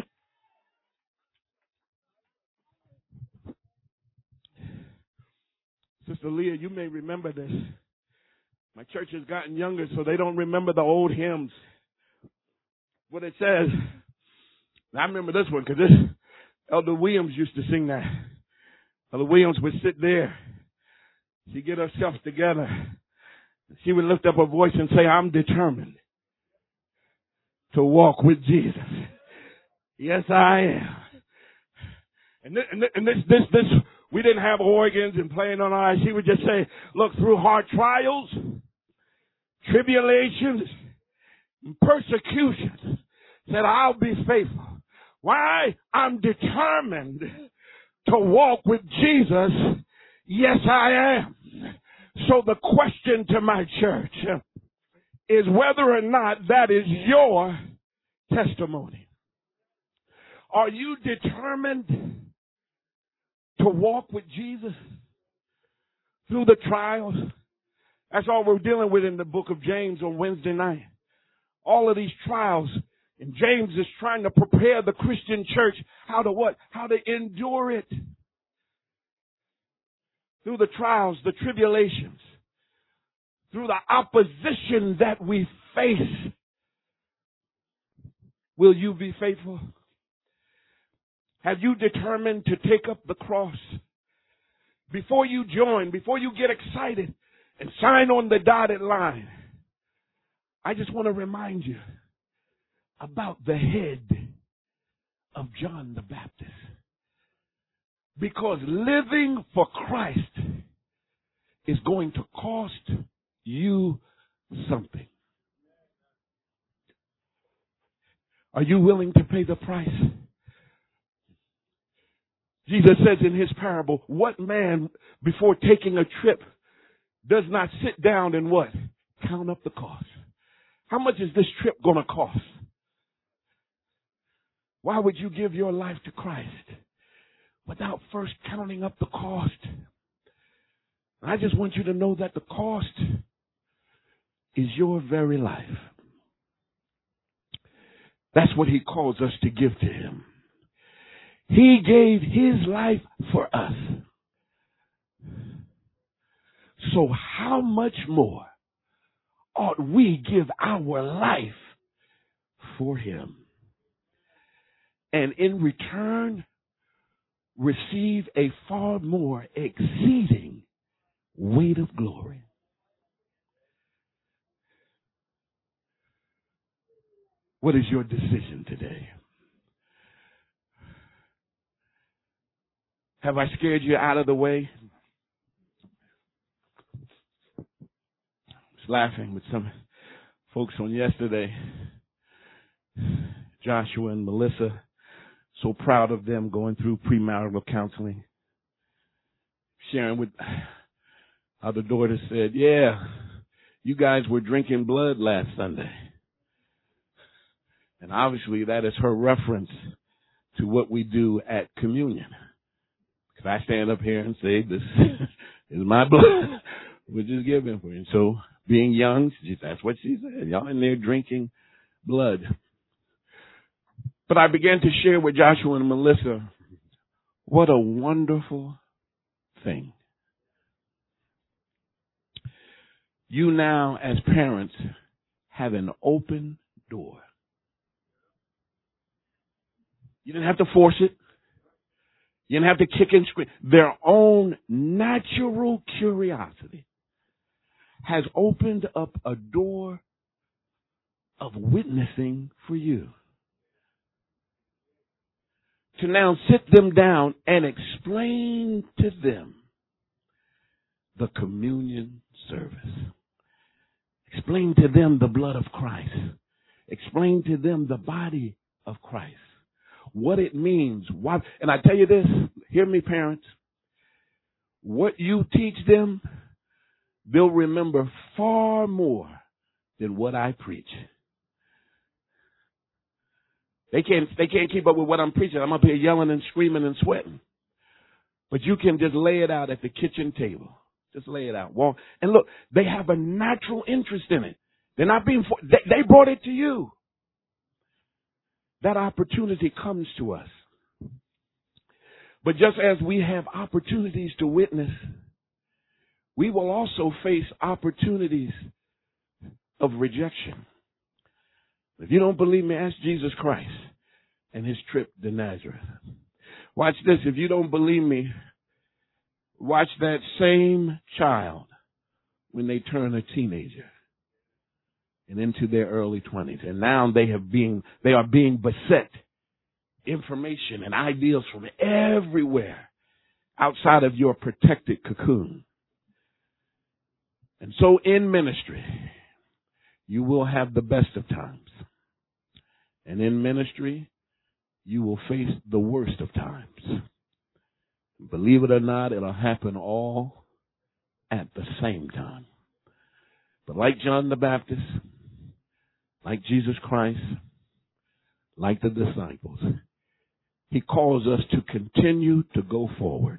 Sister Leah, you may remember this. My church has gotten younger, so they don't remember the old hymns. What it says, and I remember this one because this Elder Williams used to sing that. Elder Williams would sit there. She'd get herself together. She would lift up her voice and say, I'm determined to walk with Jesus. Yes, I am. And this, and this, this, this, we didn't have organs and playing on our eyes. She would just say, look, through hard trials, tribulations, and persecutions, said, I'll be faithful. Why? I'm determined to walk with Jesus. Yes, I am. So the question to my church is whether or not that is your testimony. Are you determined to walk with Jesus through the trials? That's all we're dealing with in the book of James on Wednesday night. All of these trials. And James is trying to prepare the Christian church how to what? How to endure it. Through the trials, the tribulations, through the opposition that we face. Will you be faithful? Have you determined to take up the cross? Before you join, before you get excited and sign on the dotted line, I just want to remind you about the head of John the Baptist. Because living for Christ is going to cost you something. Are you willing to pay the price? Jesus says in his parable, what man before taking a trip does not sit down and what? Count up the cost. How much is this trip going to cost? Why would you give your life to Christ without first counting up the cost? I just want you to know that the cost is your very life. That's what he calls us to give to him. He gave his life for us. So how much more ought we give our life for him? And in return, receive a far more exceeding weight of glory. What is your decision today? Have I scared you out of the way? I was laughing with some folks on yesterday. Joshua and Melissa, so proud of them going through premarital counseling. Sharing with other daughters said, yeah, you guys were drinking blood last Sunday. And obviously that is her reference to what we do at communion. Because I stand up here and say, this is my blood, which is given for you. And so being young, that's what she said. Y'all in there drinking blood. But I began to share with Joshua and Melissa, what a wonderful thing. You now, as parents, have an open door. You didn't have to force it. You didn't have to kick and scream. Their own natural curiosity has opened up a door of witnessing for you. to now sit them down and explain to them the communion service. Explain to them the blood of Christ. Explain to them the body of Christ. What it means. Why? And I tell you this, hear me, parents. What you teach them, they'll remember far more than what I preach. They can't, they can't keep up with what I'm preaching. I'm up here yelling and screaming and sweating. But you can just lay it out at the kitchen table. Just lay it out. Well, and look, they have a natural interest in it. They're not being, for, they, they brought it to you. That opportunity comes to us. But just as we have opportunities to witness, we will also face opportunities of rejection. If you don't believe me, ask Jesus Christ and his trip to Nazareth. Watch this. If you don't believe me, watch that same child when they turn a teenager and into their early twenties. And now they have been, they are being beset. Information and ideas from everywhere outside of your protected cocoon. And so in ministry, you will have the best of times. And in ministry, you will face the worst of times. Believe it or not, it'll happen all at the same time. But like John the Baptist, like Jesus Christ, like the disciples, he calls us to continue to go forward.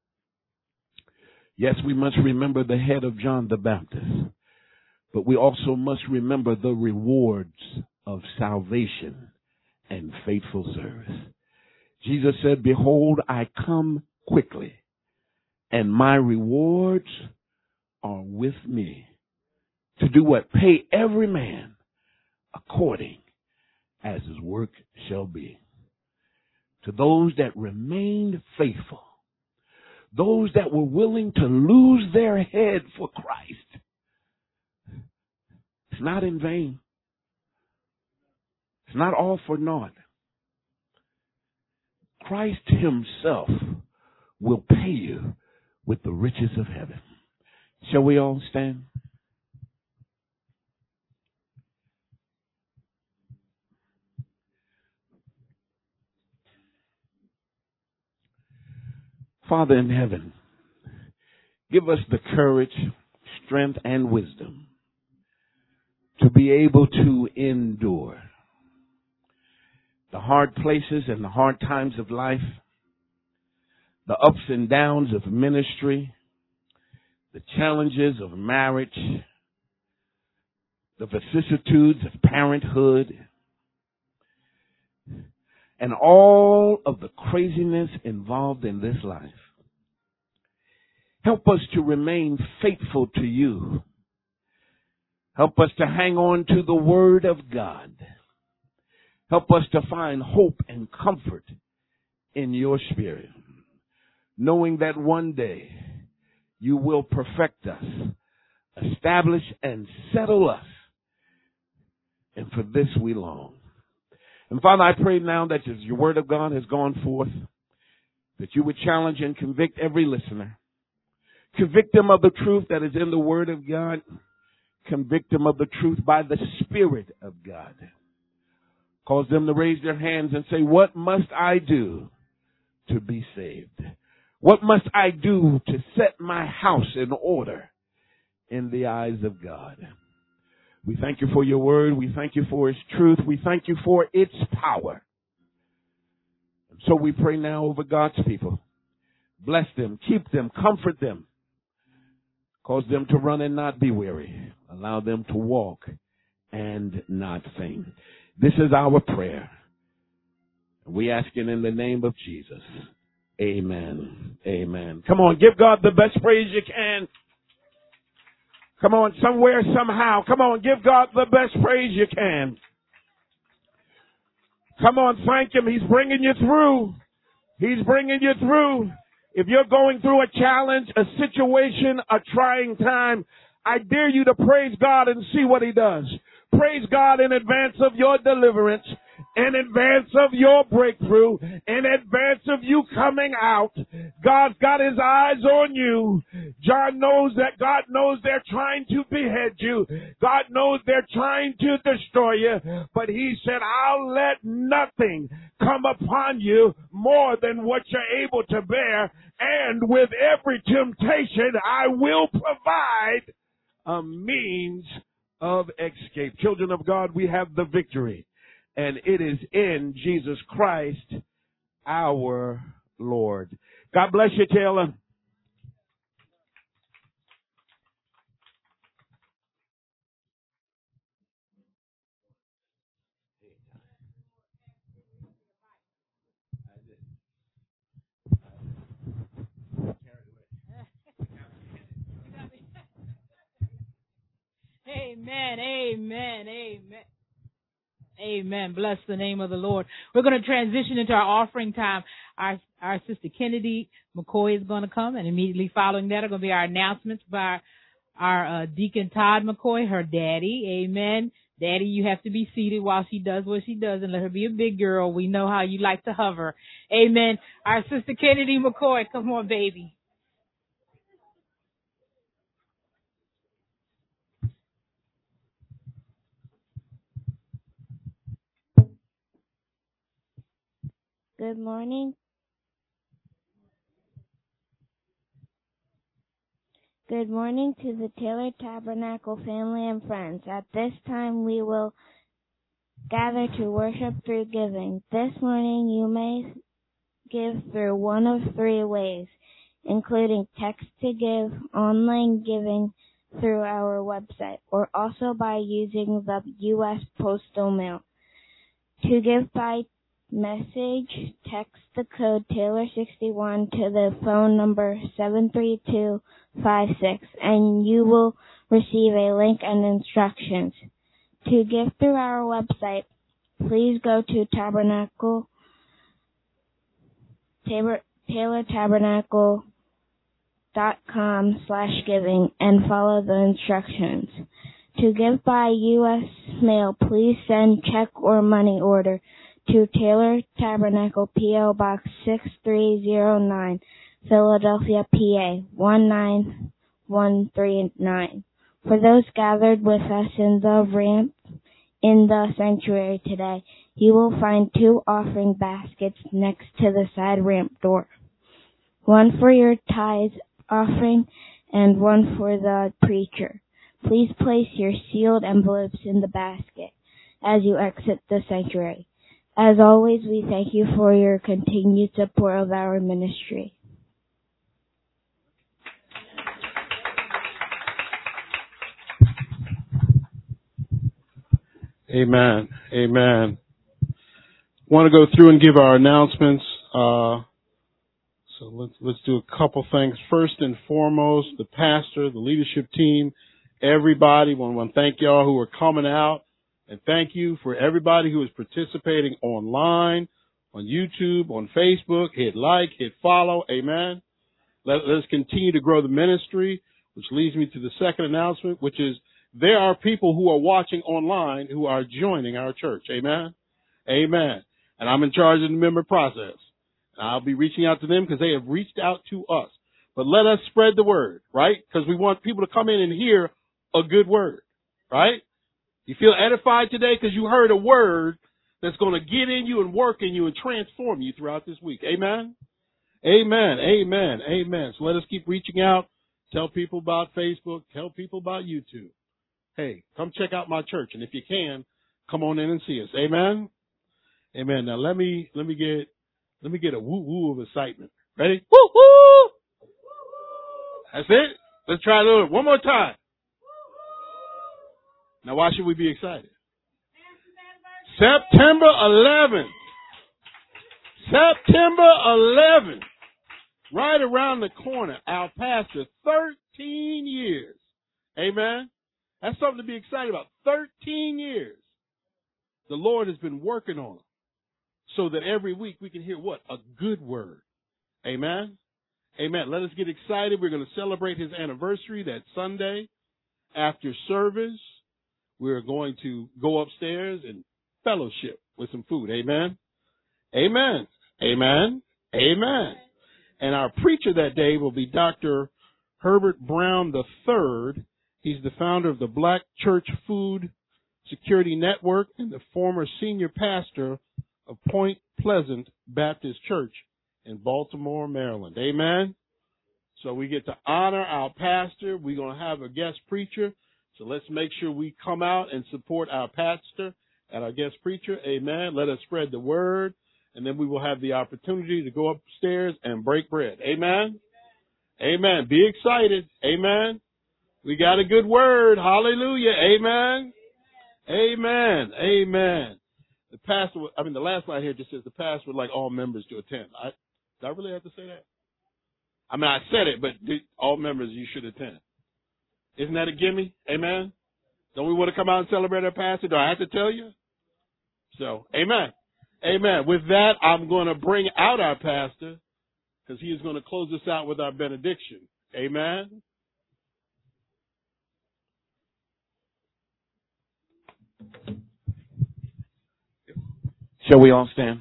Yes, we must remember the head of John the Baptist, but we also must remember the rewards of salvation and faithful service. Jesus said, "Behold, I come quickly, and my rewards are with me to do what? Pay every man according as his work shall be." To those that remained faithful, those that were willing to lose their head for Christ, it's not in vain. It's not all for naught. Christ himself will pay you with the riches of heaven. Shall we all stand? Father in heaven, give us the courage, strength, and wisdom to be able to endure the hard places and the hard times of life, the ups and downs of ministry, the challenges of marriage, the vicissitudes of parenthood, and all of the craziness involved in this life. Help us to remain faithful to you. Help us to hang on to the Word of God. Help us to find hope and comfort in your Spirit, knowing that one day you will perfect us, establish and settle us. And for this we long. And Father, I pray now that as your Word of God has gone forth, that you would challenge and convict every listener. Convict them of the truth that is in the Word of God. Convict them of the truth by the Spirit of God. Cause them to raise their hands and say, what must I do to be saved? What must I do to set my house in order in the eyes of God? We thank you for your word. We thank you for its truth. We thank you for its power. And so we pray now over God's people. Bless them, keep them, comfort them. Cause them to run and not be weary. Allow them to walk and not faint. This is our prayer. We ask it in the name of Jesus. Amen. Amen. Come on, give God the best praise you can. Come on, somewhere, somehow. Come on, give God the best praise you can. Come on, thank him. He's bringing you through. He's bringing you through. If you're going through a challenge, a situation, a trying time, I dare you to praise God and see what he does. Praise God in advance of your deliverance. in advance of your breakthrough, in advance of you coming out. God's got his eyes on you. John knows that God knows they're trying to behead you. God knows they're trying to destroy you. But he said, I'll let nothing come upon you more than what you're able to bear. And with every temptation, I will provide a means of escape. Children of God, we have the victory. And it is in Jesus Christ, our Lord. God bless you, Taylor. Amen, amen, amen. Amen. Bless the name of the Lord. We're going to transition into our offering time. Our our sister Kennedy McCoy is going to come, and immediately following that are going to be our announcements by our uh, Deacon Todd McCoy, her daddy. Amen. Daddy, you have to be seated while she does what she does, and let her be a big girl. We know how you like to hover. Amen. Our sister Kennedy McCoy, come on, baby. Good morning. Good morning to the Taylor Tabernacle family and friends. At this time, we will gather to worship through giving. This morning, you may give through one of three ways, including text to give, online giving through our website, or also by using the U S Postal Mail. To give by message, text the code Taylor sixty-one to the phone number seven three two five six, and you will receive a link and instructions. To give through our website, please go to Tabernacle, Tabor, Taylor Tabernacle dot com slash giving and follow the instructions. To give by U S mail, please send check or money order to Taylor Tabernacle, P O Box six three zero nine, Philadelphia, P A one nine one three nine. For those gathered with us in the ramp in the sanctuary today, you will find two offering baskets next to the side ramp door. One for your tithes offering and one for the preacher. Please place your sealed envelopes in the basket as you exit the sanctuary. As always, we thank you for your continued support of our ministry. Amen. Amen. Want to go through and give our announcements. Uh, so let's let's do a couple things. First and foremost, the pastor, the leadership team, everybody. Want to thank y'all who are coming out. And thank you for everybody who is participating online, on YouTube, on Facebook. Hit like, hit follow. Amen. Let, let's continue to grow the ministry, which leads me to the second announcement, which is there are people who are watching online who are joining our church. Amen. Amen. And I'm in charge of the member process. I'll be reaching out to them because they have reached out to us. But let us spread the word, right? Because we want people to come in and hear a good word, right? You feel edified today because you heard a word that's going to get in you and work in you and transform you throughout this week. Amen? Amen. Amen. Amen. So let us keep reaching out. Tell people about Facebook. Tell people about YouTube. Hey, come check out my church. And if you can, come on in and see us. Amen? Amen. Now let me, let me get, let me get a woo woo of excitement. Ready? Woo woo! That's it. Let's try it a little one more time. Now, why should we be excited? September eleventh. September eleventh. Right around the corner. Our pastor, thirteen years. Amen. That's something to be excited about. thirteen years. The Lord has been working on them so that every week we can hear what? A good word. Amen. Amen. Let us get excited. We're going to celebrate his anniversary that Sunday after service. We're going to go upstairs and fellowship with some food. Amen. Amen. Amen. Amen. And our preacher that day will be Doctor Herbert Brown the third. He's the founder of the Black Church Food Security Network and the former senior pastor of Point Pleasant Baptist Church in Baltimore, Maryland. Amen. So we get to honor our pastor. We're going to have a guest preacher. So let's make sure we come out and support our pastor and our guest preacher. Amen. Let us spread the word. And then we will have the opportunity to go upstairs and break bread. Amen. Amen. Be excited. Amen. We got a good word. Hallelujah. Amen. Amen. Amen. The pastor, I mean, the last line here just says the pastor would like all members to attend. I, do I really have to say that? I mean, I said it, but all members, you should attend. Isn't that a gimme? Amen. Don't we want to come out and celebrate our pastor? Do I have to tell you? So, amen. Amen. With that, I'm going to bring out our pastor because he is going to close us out with our benediction. Amen. Shall we all stand?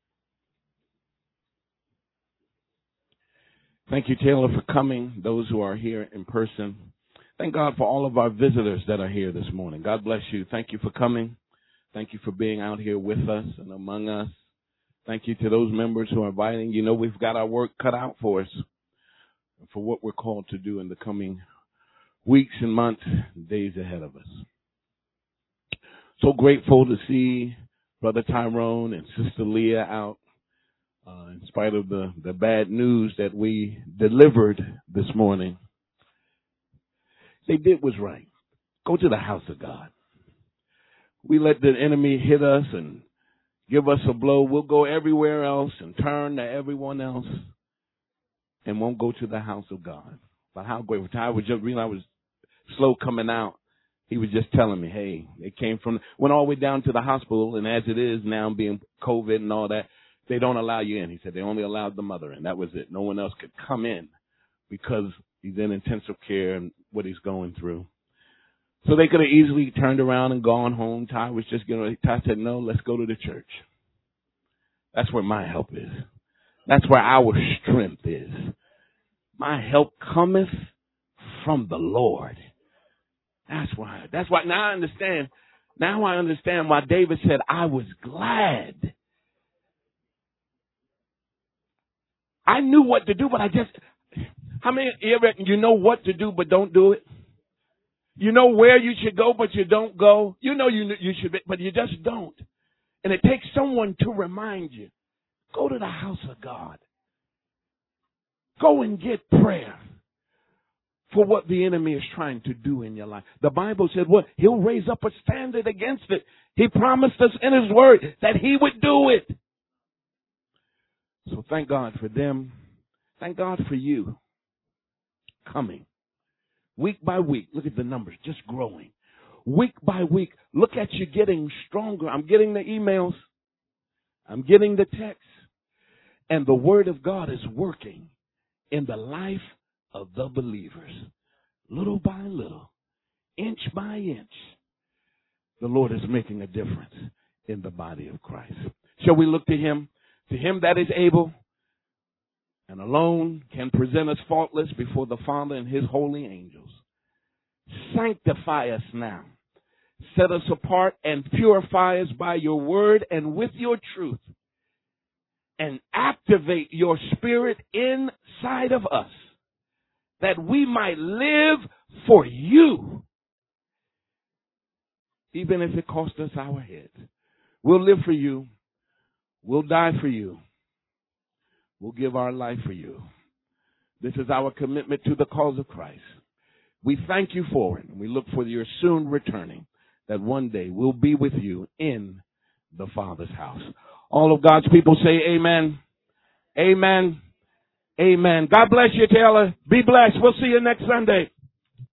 Thank you, Taylor, for coming, those who are here in person. Thank God for all of our visitors that are here this morning. God bless you. Thank you for coming. Thank you for being out here with us and among us. Thank you to those members who are inviting. You know, we've got our work cut out for us for what we're called to do in the coming weeks and months, days ahead of us. So grateful to see Brother Tyrone and Sister Leah out uh, in spite of the, the bad news that we delivered this morning. They did what's right. Go to the house of God. We let the enemy hit us and give us a blow. We'll go everywhere else and turn to everyone else and won't go to the house of God. But how grateful. Ty was just reading, I was slow coming out. He was just telling me, hey, they came from, went all the way down to the hospital, and as it is now being COVID and all that, they don't allow you in. He said they only allowed the mother in. That was it. No one else could come in because he's in intensive care and what he's going through. So they could have easily turned around and gone home. Ty was just going to, Ty said, no, let's go to the church. That's where my help is. That's where our strength is. My help cometh from the Lord. That's why. That's why. Now I understand. Now I understand why David said, I was glad. I knew what to do, but I just, how many, you know what to do, but don't do it? You know where you should go, but you don't go. You know you you should, be, but you just don't. And it takes someone to remind you. Go to the house of God. Go and get prayer for what the enemy is trying to do in your life. The Bible said what? He'll raise up a standard against it. He promised us in his word that he would do it. So thank God for them. Thank God for you coming. Week by week, look at the numbers, just growing. Week by week, look at you getting stronger. I'm getting the emails. I'm getting the texts. And the word of God is working in the life of the believers. Little by little, inch by inch, the Lord is making a difference in the body of Christ. Shall we look to him? To him that is able and alone can present us faultless before the Father and his holy angels. Sanctify us now. Set us apart and purify us by your word and with your truth. And activate your spirit inside of us that we might live for you. Even if it costs us our heads. We'll live for you. We'll die for you. We'll give our life for you. This is our commitment to the cause of Christ. We thank you for it, and we look for your soon returning, that one day we'll be with you in the Father's house. All of God's people say amen. Amen. Amen. God bless you, Taylor. Be blessed. We'll see you next Sunday.